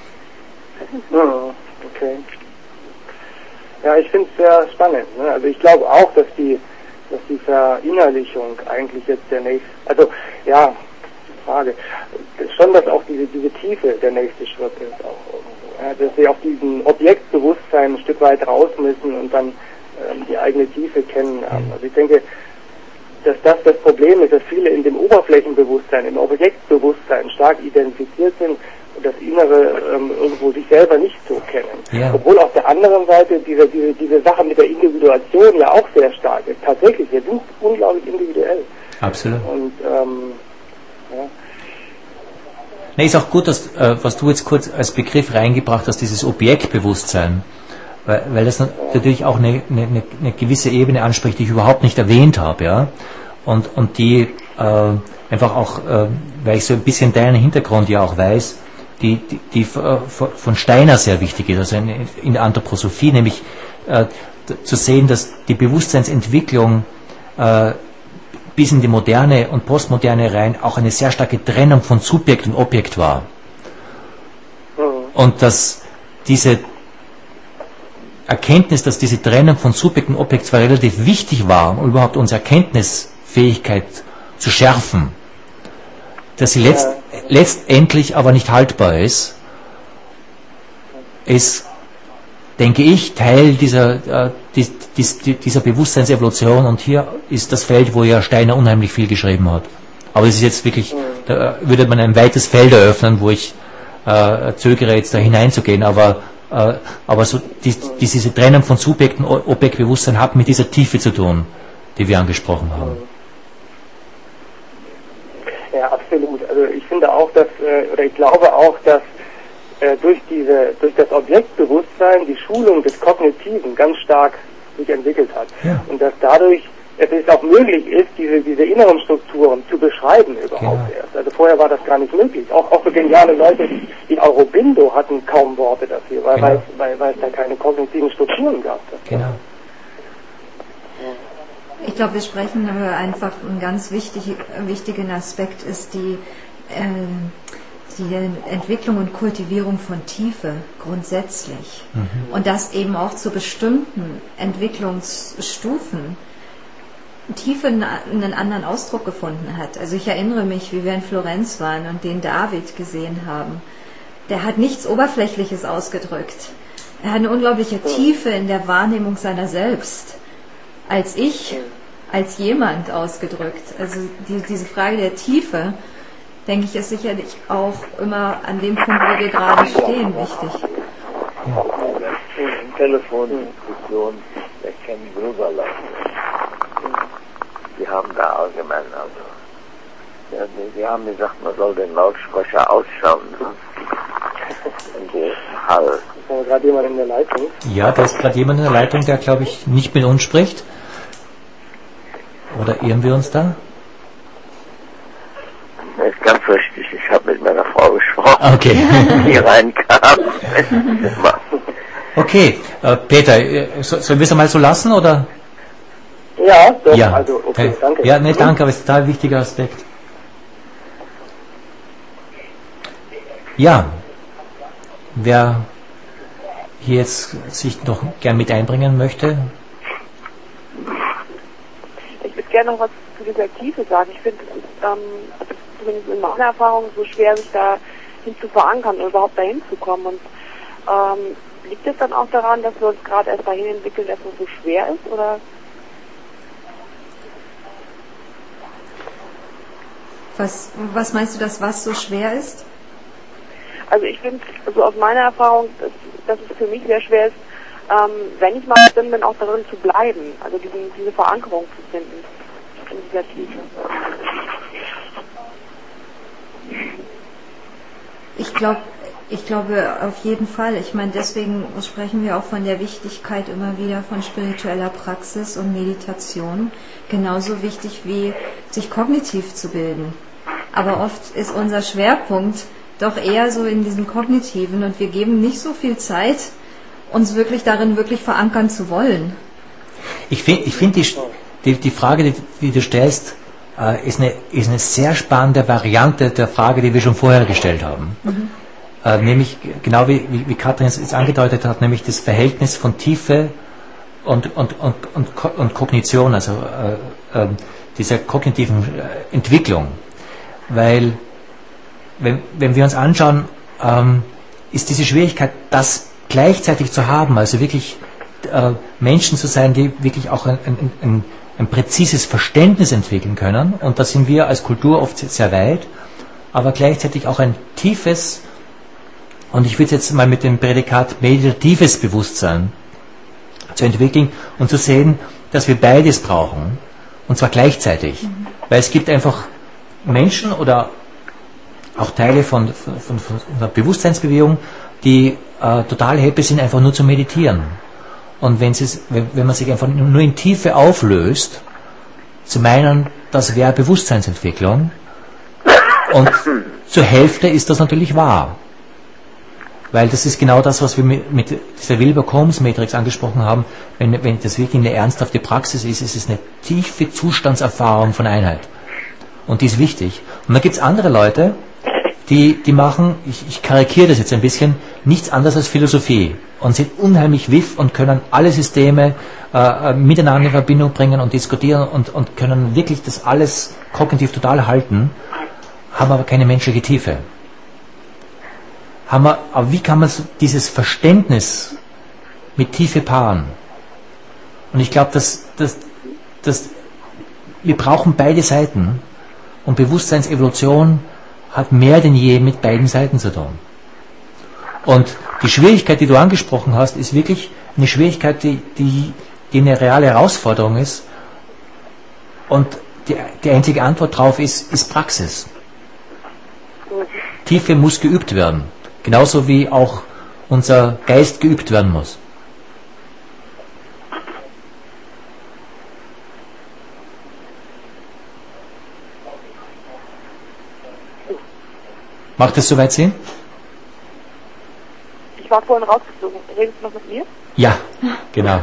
Okay. Ja, ich finde es sehr spannend. Ne? Also ich glaube auch, dass die dass die Verinnerlichung eigentlich jetzt der nächste, also ja, Frage, schon, dass auch diese, diese Tiefe der nächste Schritt ist, auch irgendwo, ja, dass wir auf diesen Objektbewusstsein ein Stück weit raus müssen und dann ähm, die eigene Tiefe kennen. Ähm, also ich denke, dass das das Problem ist, dass viele in dem Oberflächenbewusstsein, im Objektbewusstsein stark identifiziert sind und das Innere ähm, irgendwo sich selber nicht so kennen. Ja. Obwohl auf der anderen Seite diese, diese, diese Sache mit der Individuation ja auch sehr stark ist. Tatsächlich, wir sind unglaublich individuell. Absolut. Und ähm, ja. Nee, ist auch gut, dass, äh, was du jetzt kurz als Begriff reingebracht hast, dieses Objektbewusstsein, weil, weil das ja. natürlich auch eine, eine, eine gewisse Ebene anspricht, die ich überhaupt nicht erwähnt habe, ja, und, und die äh, einfach auch, äh, weil ich so ein bisschen deinen Hintergrund ja auch weiß, die, die, die von Steiner sehr wichtig ist, also in, in der Anthroposophie, nämlich äh, zu sehen, dass die Bewusstseinsentwicklung äh, bis in die Moderne und Postmoderne rein auch eine sehr starke Trennung von Subjekt und Objekt war. Mhm. Und dass diese Erkenntnis, dass diese Trennung von Subjekt und Objekt zwar relativ wichtig war, um überhaupt unsere Erkenntnisfähigkeit zu schärfen, dass sie letzt, letztendlich aber nicht haltbar ist, ist, denke ich, Teil dieser, äh, dies, dies, dieser Bewusstseinsevolution, und hier ist das Feld, wo ja Steiner unheimlich viel geschrieben hat. Aber es ist jetzt wirklich, da würde man ein weites Feld eröffnen, wo ich äh, zögere jetzt da hineinzugehen, aber, äh, aber so die, die, diese Trennung von Subjekt und Objektbewusstsein hat mit dieser Tiefe zu tun, die wir angesprochen haben. Ja, absolut. Also ich finde auch, dass, äh, oder ich glaube auch, dass äh, durch diese, durch das Objektbewusstsein die Schulung des Kognitiven ganz stark sich entwickelt hat. Ja. Und dass dadurch es ist auch möglich ist, diese, diese inneren Strukturen zu beschreiben überhaupt Genau. erst. Also vorher war das gar nicht möglich. Auch, auch so geniale Leute wie Aurobindo hatten kaum Worte dafür, weil, Genau. weil, es- weil, weil es da keine kognitiven Strukturen gab. Genau. Ich glaube, wir sprechen über einfach einen ganz wichtig, wichtigen Aspekt ist die, äh, die Entwicklung und Kultivierung von Tiefe grundsätzlich. Mhm. Und das eben auch zu bestimmten Entwicklungsstufen Tiefe einen anderen Ausdruck gefunden hat. Also ich erinnere mich, wie wir in Florenz waren und den David gesehen haben. Der hat nichts Oberflächliches ausgedrückt. Er hat eine unglaubliche Tiefe in der Wahrnehmung seiner selbst. Als ich, als jemand ausgedrückt. Also die, diese Frage der Tiefe, denke ich, ist sicherlich auch immer an dem Punkt, wo wir gerade stehen, wichtig. In Telefondiskussion der Ken Gruberlauf. Die haben da allgemein, also, ja, die, die haben gesagt, man soll den Lautsprecher ausschalten. Und der Hall. Ist aber gerade jemand in der Leitung. Ja, da ist gerade jemand in der Leitung, der, glaube ich, nicht mit uns spricht. Oder irren wir uns da? Das ist ganz richtig, ich habe mit meiner Frau gesprochen, Okay. die reinkam. Okay, äh, Peter, äh, so, sollen wir es einmal so lassen, oder? Ja, doch, Ja. also okay, Äh, danke. Ja, ne, danke, aber es ist ein total wichtiger Aspekt. Ja, wer hier jetzt sich noch gern mit einbringen möchte, Ich würde gerne noch was zu dieser Tiefe sagen. Ich finde, es ist ähm, es ist zumindest in meiner Erfahrung so schwer, sich da hin zu verankern oder überhaupt dahin zu kommen. Und ähm, liegt es dann auch daran, dass wir uns gerade erst dahin entwickeln, dass es so schwer ist? Oder? Was, was meinst du, dass was so schwer ist? Also ich finde, so aus meiner Erfahrung, dass, dass es für mich sehr schwer ist, ähm, wenn ich mal drin bin, auch darin zu bleiben. Also diesen, diese Verankerung zu finden in dieser Tiefe. Ich glaube, ich glaube auf jeden Fall. Ich meine, deswegen sprechen wir auch von der Wichtigkeit immer wieder von spiritueller Praxis und Meditation. Genauso wichtig wie sich kognitiv zu bilden. Aber oft ist unser Schwerpunkt doch eher so in diesem Kognitiven und wir geben nicht so viel Zeit, uns wirklich darin wirklich verankern zu wollen. ich finde ich find die, die, die Frage, die, die du stellst, äh, ist, eine, ist eine sehr spannende Variante der Frage, die wir schon vorher gestellt haben. Mhm. Äh, nämlich, genau wie, wie, wie Katrin es jetzt angedeutet hat, nämlich das Verhältnis von Tiefe und, und, und, und, und Kognition, also äh, äh, dieser kognitiven äh, Entwicklung. Weil, wenn, wenn wir uns anschauen, ähm, ist diese Schwierigkeit, das gleichzeitig zu haben, also wirklich äh, Menschen zu sein, die wirklich auch ein, ein, ein, ein präzises Verständnis entwickeln können, und da sind wir als Kultur oft sehr weit, aber gleichzeitig auch ein tiefes, und ich würde jetzt mal mit dem Prädikat meditatives Bewusstsein zu entwickeln und zu sehen, dass wir beides brauchen, und zwar gleichzeitig. Mhm. Weil es gibt einfach Menschen oder auch Teile von, von, von, von einer Bewusstseinsbewegung, die äh, total happy sind, einfach nur zu meditieren. Und wenn, wenn, wenn man sich einfach nur in Tiefe auflöst, zu meinen, das wäre Bewusstseinsentwicklung, und zur Hälfte ist das natürlich wahr. Weil das ist genau das, was wir mit, mit dieser Wilber-Combs-Matrix angesprochen haben. Wenn, wenn das wirklich eine ernsthafte Praxis ist, ist es eine tiefe Zustandserfahrung von Einheit. Und die ist wichtig. Und dann gibt es andere Leute, die, die machen, ich, ich karikiere das jetzt ein bisschen, nichts anderes als Philosophie und sind unheimlich wiff und können alle Systeme äh, miteinander in Verbindung bringen und diskutieren und, und können wirklich das alles kognitiv total halten, haben aber keine menschliche Tiefe. Haben wir, aber wie kann man so dieses Verständnis mit Tiefe paaren? Und ich glaube, dass, dass, dass wir brauchen beide Seiten, und Bewusstseinsevolution hat mehr denn je mit beiden Seiten zu tun. Und die Schwierigkeit, die du angesprochen hast, ist wirklich eine Schwierigkeit, die, die, die eine reale Herausforderung ist. Und die, die einzige Antwort darauf ist, ist Praxis. Tiefe muss geübt werden. Genauso wie auch unser Geist geübt werden muss. Macht das soweit Sinn? Ich war vorhin rausgeflogen. Redest du noch mit mir? Ja, genau.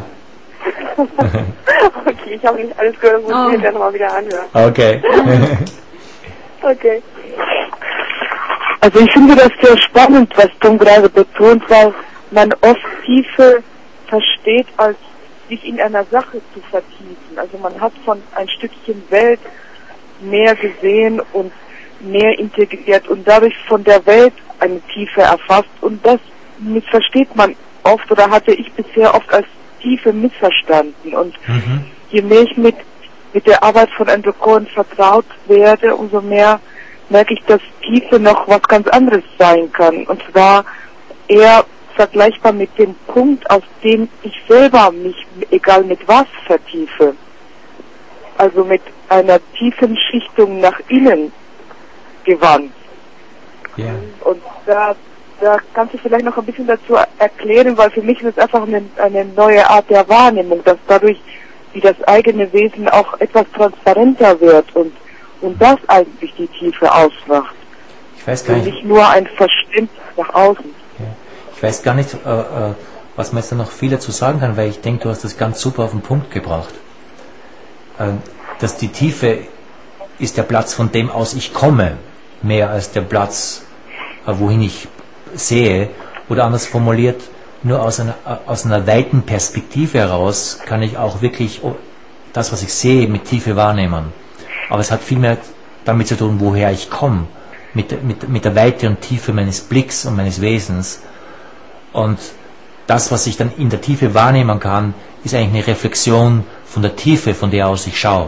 Okay, ich habe nicht alles gehört, das muss Oh. ich mir nochmal wieder anhören. Okay. Okay. Also ich finde das sehr spannend, was Tom gerade betont, weil man oft Tiefe versteht, als sich in einer Sache zu vertiefen. Also man hat von ein Stückchen Welt mehr gesehen und mehr integriert und dadurch von der Welt eine Tiefe erfasst. Und das missversteht man oft oder hatte ich bisher oft als Tiefe missverstanden. Und Mhm. je mehr ich mit, mit der Arbeit von Andrew Cohen vertraut werde, umso mehr merke ich, dass Tiefe noch was ganz anderes sein kann. Und zwar eher vergleichbar mit dem Punkt, aus dem ich selber mich, egal mit was, vertiefe. Also mit einer tiefen Schichtung nach innen gewandt. Ja. Und da, da kannst du vielleicht noch ein bisschen dazu erklären, weil für mich ist es einfach eine, eine neue Art der Wahrnehmung, dass dadurch, wie das eigene Wesen auch etwas transparenter wird und, und das eigentlich die Tiefe ausmacht. Ich weiß gar Und nicht. nicht nur ein Verständnis nach außen. Ich weiß gar nicht, äh, äh, was man jetzt da noch viel dazu sagen kann, weil ich denke, du hast das ganz super auf den Punkt gebracht. Ähm, dass die Tiefe ist der Platz, von dem aus ich komme, mehr als der Platz, äh, wohin ich sehe. Oder anders formuliert, nur aus einer, äh, aus einer weiten Perspektive heraus kann ich auch wirklich oh, das, was ich sehe, mit Tiefe wahrnehmen. Aber es hat viel mehr damit zu tun, woher ich komme, mit, mit, mit der Weite und Tiefe meines Blicks und meines Wesens. Und das, was ich dann in der Tiefe wahrnehmen kann, ist eigentlich eine Reflexion von der Tiefe, von der aus ich schaue.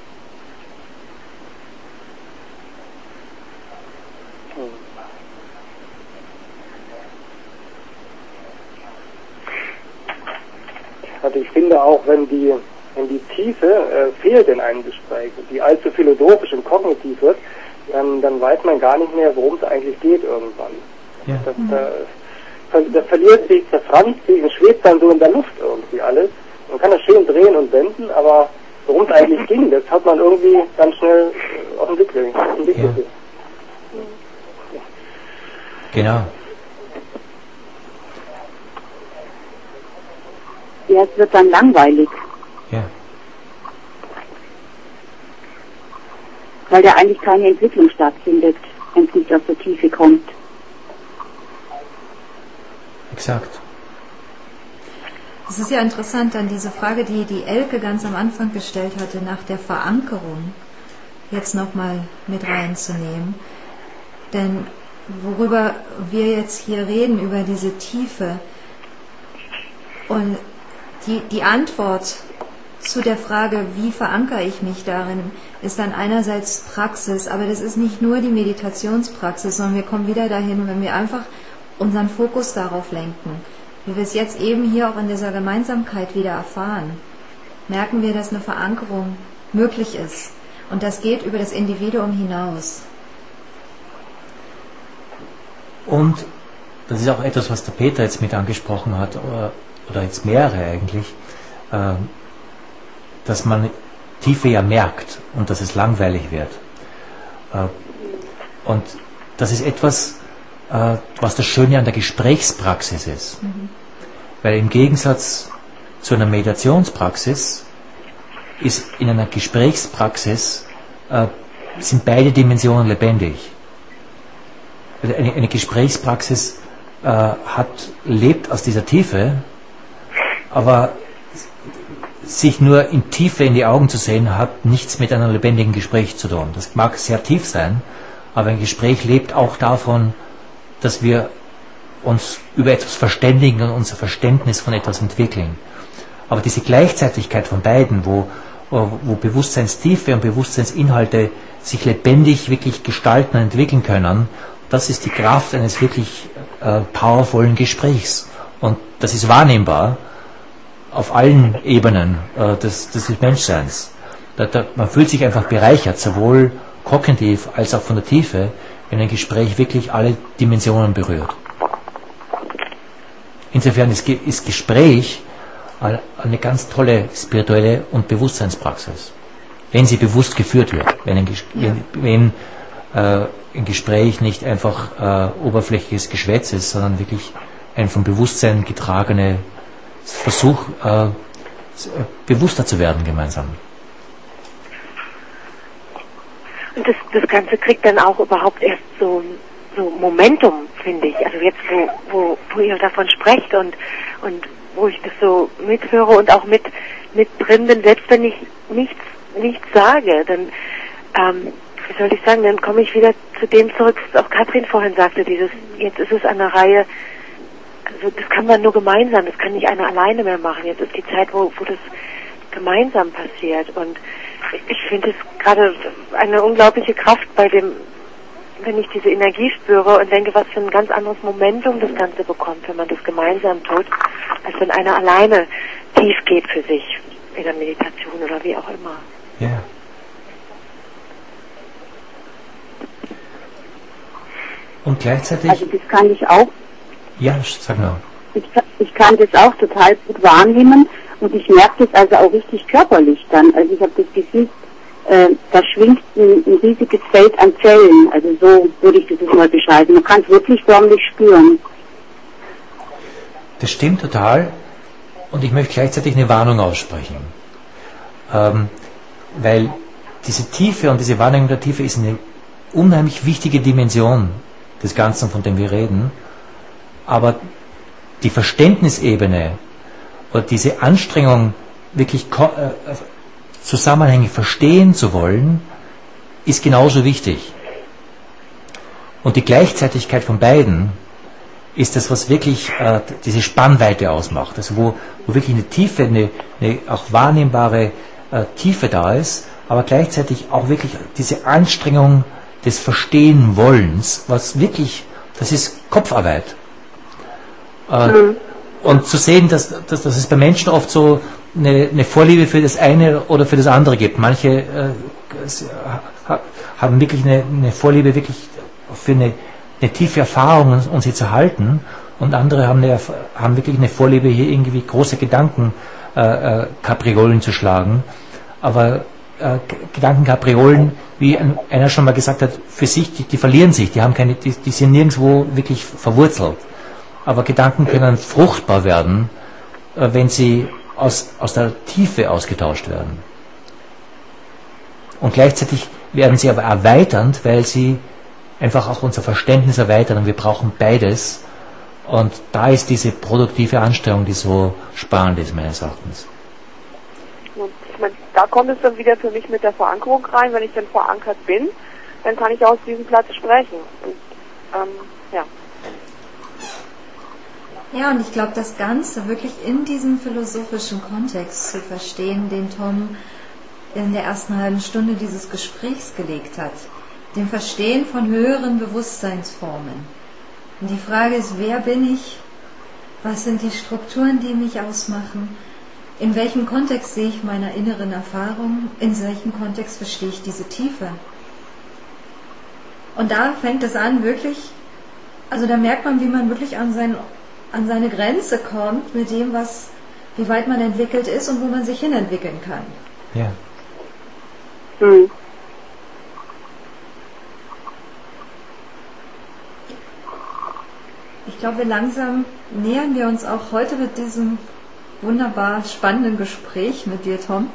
Also ich finde auch, wenn die, wenn die Tiefe äh, fehlt in einem Gespräch, die allzu philosophisch und kognitiv wird, dann, dann weiß man gar nicht mehr, worum es eigentlich geht irgendwann. Ja. Das, da, da verliert sich, zerfranst sich und schwebt dann so in der Luft irgendwie alles. Man kann das schön drehen und wenden, aber worum es eigentlich ging, das hat man irgendwie ganz schnell äh, auf den Blick gekriegt. Ja. Genau. Ja, es wird dann langweilig, Ja. weil da eigentlich keine Entwicklung stattfindet, wenn es nicht aus der Tiefe kommt. Exakt. Es ist ja interessant, dann diese Frage, die die Elke ganz am Anfang gestellt hatte, nach der Verankerung, jetzt nochmal mit reinzunehmen. Denn worüber wir jetzt hier reden, über diese Tiefe und die, die Antwort zu der Frage, wie verankere ich mich darin, ist dann einerseits Praxis, aber das ist nicht nur die Meditationspraxis, sondern wir kommen wieder dahin, wenn wir einfach unseren Fokus darauf lenken, wie wir es jetzt eben hier auch in dieser Gemeinsamkeit wieder erfahren, merken wir, dass eine Verankerung möglich ist. Und das geht über das Individuum hinaus. Und das ist auch etwas, was der Peter jetzt mit angesprochen hat, oder, oder jetzt mehrere eigentlich, äh, dass man Tiefe ja merkt und dass es langweilig wird. Äh, und das ist etwas, äh, was das Schöne an der Gesprächspraxis ist. Mhm. Weil im Gegensatz zu einer Meditationspraxis ist in einer Gesprächspraxis äh, sind beide Dimensionen lebendig. Also eine, eine Gesprächspraxis äh, hat, lebt aus dieser Tiefe, aber sich nur in Tiefe in die Augen zu sehen, hat nichts mit einem lebendigen Gespräch zu tun. Das mag sehr tief sein, aber ein Gespräch lebt auch davon, dass wir uns über etwas verständigen und unser Verständnis von etwas entwickeln. Aber diese Gleichzeitigkeit von beiden, wo, wo Bewusstseinstiefe und Bewusstseinsinhalte sich lebendig wirklich gestalten und entwickeln können, das ist die Kraft eines wirklich äh, powervollen Gesprächs. Und das ist wahrnehmbar auf allen Ebenen äh, des, des Menschseins. Da, da, man fühlt sich einfach bereichert, sowohl kognitiv als auch von der Tiefe, wenn ein Gespräch wirklich alle Dimensionen berührt. Insofern ist, ist Gespräch eine ganz tolle spirituelle und Bewusstseinspraxis, wenn sie bewusst geführt wird, wenn, ein, wenn, wenn äh, ein Gespräch nicht einfach äh, oberflächliches Geschwätz ist, sondern wirklich ein vom Bewusstsein getragene Versuch, äh, bewusster zu werden gemeinsam. Und das, das Ganze kriegt dann auch überhaupt erst so, so Momentum, finde ich. Also jetzt, wo, wo, wo ihr davon sprecht und, und wo ich das so mithöre und auch mit, mit drin bin, selbst wenn ich nichts, nichts sage, dann, ähm, wie soll ich sagen, dann komme ich wieder zu dem zurück, was auch Katrin vorhin sagte, dieses, jetzt ist es an der Reihe, also das kann man nur gemeinsam, das kann nicht einer alleine mehr machen. Jetzt ist die Zeit, wo, wo das gemeinsam passiert. Und ich finde es gerade eine unglaubliche Kraft bei dem, wenn ich diese Energie spüre und denke, was für ein ganz anderes Momentum das Ganze bekommt, wenn man das gemeinsam tut, als wenn einer alleine tief geht für sich in der Meditation oder wie auch immer. Ja. Und gleichzeitig... Also das kann ich auch. Ja, sag mal. Ich, ich kann das auch total gut wahrnehmen und ich merke das also auch richtig körperlich dann. Also ich habe das Gefühl, äh, da schwingt ein, ein riesiges Feld an Zellen. Also so würde ich das jetzt mal beschreiben. Man kann es wirklich förmlich spüren. Das stimmt total. Und ich möchte gleichzeitig eine Warnung aussprechen. Ähm, weil diese Tiefe und diese Wahrnehmung der Tiefe ist eine unheimlich wichtige Dimension des Ganzen, von dem wir reden. Aber die Verständnisebene oder diese Anstrengung, wirklich äh, Zusammenhänge verstehen zu wollen, ist genauso wichtig. Und die Gleichzeitigkeit von beiden ist das, was wirklich äh, diese Spannweite ausmacht. Also wo, wo wirklich eine Tiefe, eine, eine auch wahrnehmbare äh, Tiefe da ist, aber gleichzeitig auch wirklich diese Anstrengung des Verstehen-Wollens, was wirklich, das ist Kopfarbeit. Äh, mhm. Und zu sehen, dass, dass, dass es bei Menschen oft so eine, eine Vorliebe für das eine oder für das andere gibt. Manche äh, haben wirklich eine, eine Vorliebe wirklich für eine, eine tiefe Erfahrung und, und sie zu halten, und andere haben, eine, haben wirklich eine Vorliebe, hier irgendwie große Gedanken äh, äh, Kapriolen zu schlagen. Aber äh, Gedankenkapriolen, wie ein, einer schon mal gesagt hat, für sich, die, die verlieren sich, die haben keine, die, die sind nirgendwo wirklich verwurzelt. Aber Gedanken können fruchtbar werden, äh, wenn sie aus, aus der Tiefe ausgetauscht werden. Und gleichzeitig werden sie aber erweiternd, weil sie einfach auch unser Verständnis erweitern, und wir brauchen beides. Und da ist diese produktive Anstrengung, die so spannend ist, meines Erachtens. Und ich meine, da kommt es dann wieder für mich mit der Verankerung rein. Wenn ich dann verankert bin, dann kann ich aus diesem Platz sprechen. Und, ähm, ja. Ja, und ich glaube, das Ganze wirklich in diesem philosophischen Kontext zu verstehen, den Tom in der ersten halben Stunde dieses Gesprächs gelegt hat. Dem Verstehen von höheren Bewusstseinsformen. Und die Frage ist, wer bin ich? Was sind die Strukturen, die mich ausmachen? In welchem Kontext sehe ich meine inneren Erfahrungen? In welchem Kontext verstehe ich diese Tiefe? Und da fängt es an, wirklich, also da merkt man, wie man wirklich an, sein, an seine Grenze kommt mit dem, was, wie weit man entwickelt ist und wo man sich hinentwickeln kann. Ja. Hm. Ich glaube, langsam nähern wir uns auch heute mit diesem wunderbar spannenden Gespräch mit dir, Tom.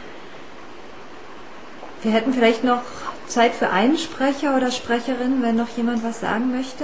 Wir hätten vielleicht noch Zeit für einen Sprecher oder Sprecherin, wenn noch jemand was sagen möchte.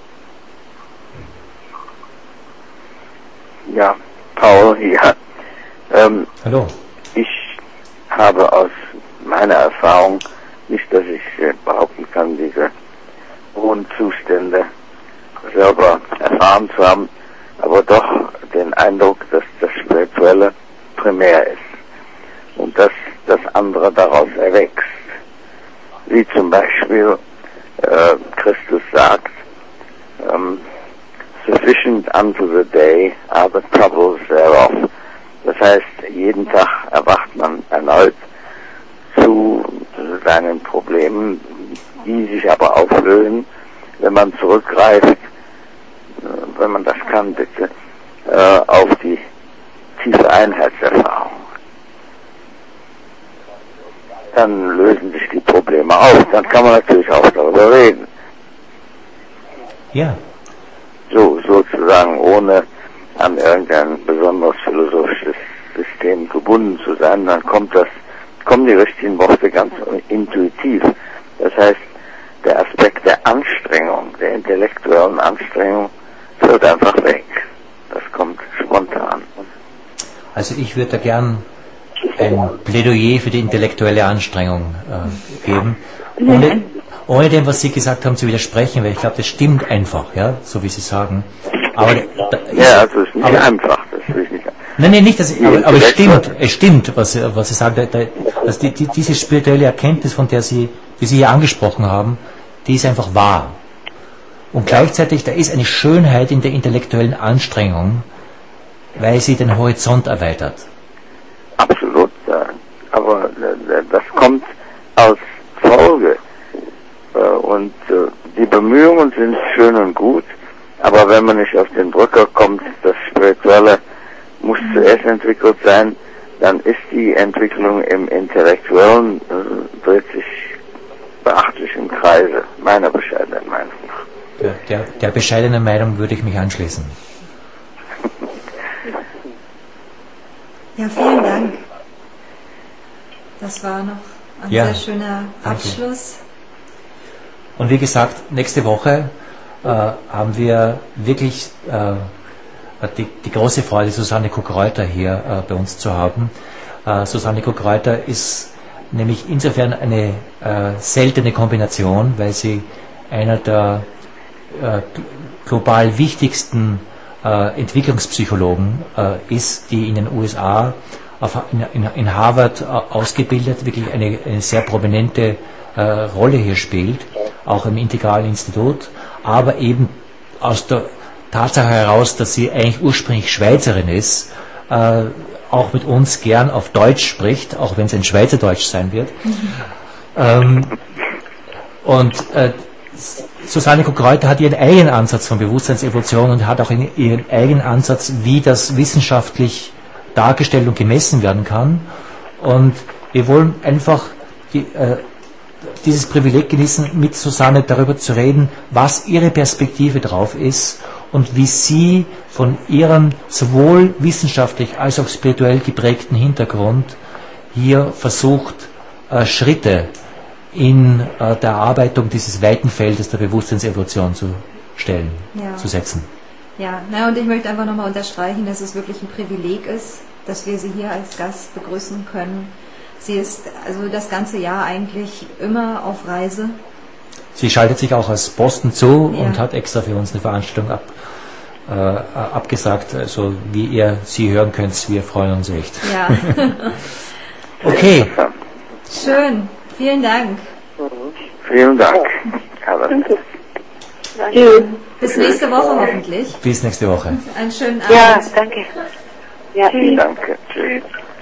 Ja, Paul hier. Ähm, Hallo. Ich habe aus meiner Erfahrung, nicht, dass ich äh, behaupten kann, diese hohen Zustände selber erfahren zu haben, aber doch den Eindruck, dass das Spirituelle primär ist und dass das andere daraus erwächst. Wie zum Beispiel äh, Christus sagt, ähm, sufficient unto the day are the troubles thereof. Das heißt, jeden Tag erwacht man erneut zu seinen Problemen, die sich aber auflösen, wenn man zurückgreift, wenn man das kann, bitte, äh, auf die tiefe Einheitserfahrung. dann lösen sich die Probleme auf. Dann kann man natürlich auch darüber reden. Ja. So, sozusagen ohne an irgendein besonderes philosophisches System gebunden zu sein, dann kommt das, kommen die richtigen Worte ganz intuitiv. Das heißt, der Aspekt der Anstrengung, der intellektuellen Anstrengung, fällt einfach weg. Das kommt spontan. Also ich würde da gern ein Plädoyer für die intellektuelle Anstrengung äh, geben, ohne, ohne dem, was Sie gesagt haben, zu widersprechen, weil ich glaube, das stimmt einfach, ja, so wie Sie sagen. Aber da, ja, also es ist nicht aber, einfach, das will ich nicht. Nein, nein, nicht, dass ich, aber, aber es stimmt, es stimmt, was, was Sie sagen, da, da, dass die, die, diese spirituelle Erkenntnis, von der Sie, die Sie hier angesprochen haben, die ist einfach wahr. Und gleichzeitig, da ist eine Schönheit in der intellektuellen Anstrengung, weil sie den Horizont erweitert. Absolut, ja. Aber das kommt als Folge. Und die Bemühungen sind schön und gut, aber wenn man nicht auf den Drücker kommt, das Spirituelle muss zuerst entwickelt sein, dann ist die Entwicklung im Intellektuellen, äh, dreht sich beachtlich im Kreise, meiner bescheidenen Meinung nach. Der, der, der bescheidenen Meinung würde ich mich anschließen. Ja, vielen Dank. Das war noch ein ja, sehr schöner Abschluss. Danke. Und wie gesagt, nächste Woche äh, haben wir wirklich äh, die, die große Freude, Susanne Kuck-Reuter hier äh, bei uns zu haben. Äh, Susanne Kuck-Reuter ist nämlich insofern eine äh, seltene Kombination, weil sie einer der äh, global wichtigsten äh, Entwicklungspsychologen äh, ist, die in den U S A auf, in, in, in Harvard äh, ausgebildet, wirklich eine, eine sehr prominente äh, Rolle hier spielt, auch im Integralen Institut, aber eben aus der Tatsache heraus, dass sie eigentlich ursprünglich Schweizerin ist, äh, auch mit uns gern auf Deutsch spricht, auch wenn es ein Schweizerdeutsch sein wird. Mhm. Ähm, und äh, Susanne Kuck-Reuter hat ihren eigenen Ansatz von Bewusstseinsevolution und hat auch ihren eigenen Ansatz, wie das wissenschaftlich dargestellt und gemessen werden kann. Und wir wollen einfach die, äh, dieses Privileg genießen, mit Susanne darüber zu reden, was ihre Perspektive drauf ist und wie sie von ihrem sowohl wissenschaftlich als auch spirituell geprägten Hintergrund hier versucht, äh, Schritte in äh, der Erarbeitung dieses weiten Feldes der Bewusstseinsevolution zu stellen, ja. zu setzen. Ja, na, und ich möchte einfach nochmal unterstreichen, dass es wirklich ein Privileg ist, dass wir Sie hier als Gast begrüßen können. Sie ist also das ganze Jahr eigentlich immer auf Reise. Sie schaltet sich auch aus Boston zu ja. und hat extra für uns eine Veranstaltung ab, äh, abgesagt. Also wie ihr sie hören könnt, wir freuen uns echt. Ja. Okay. Schön. Vielen Dank. Vielen Dank. Danke. Danke. Bis nächste Woche hoffentlich. Bis nächste Woche. Einen schönen Abend. Ja, danke. Ja, danke. Tschüss.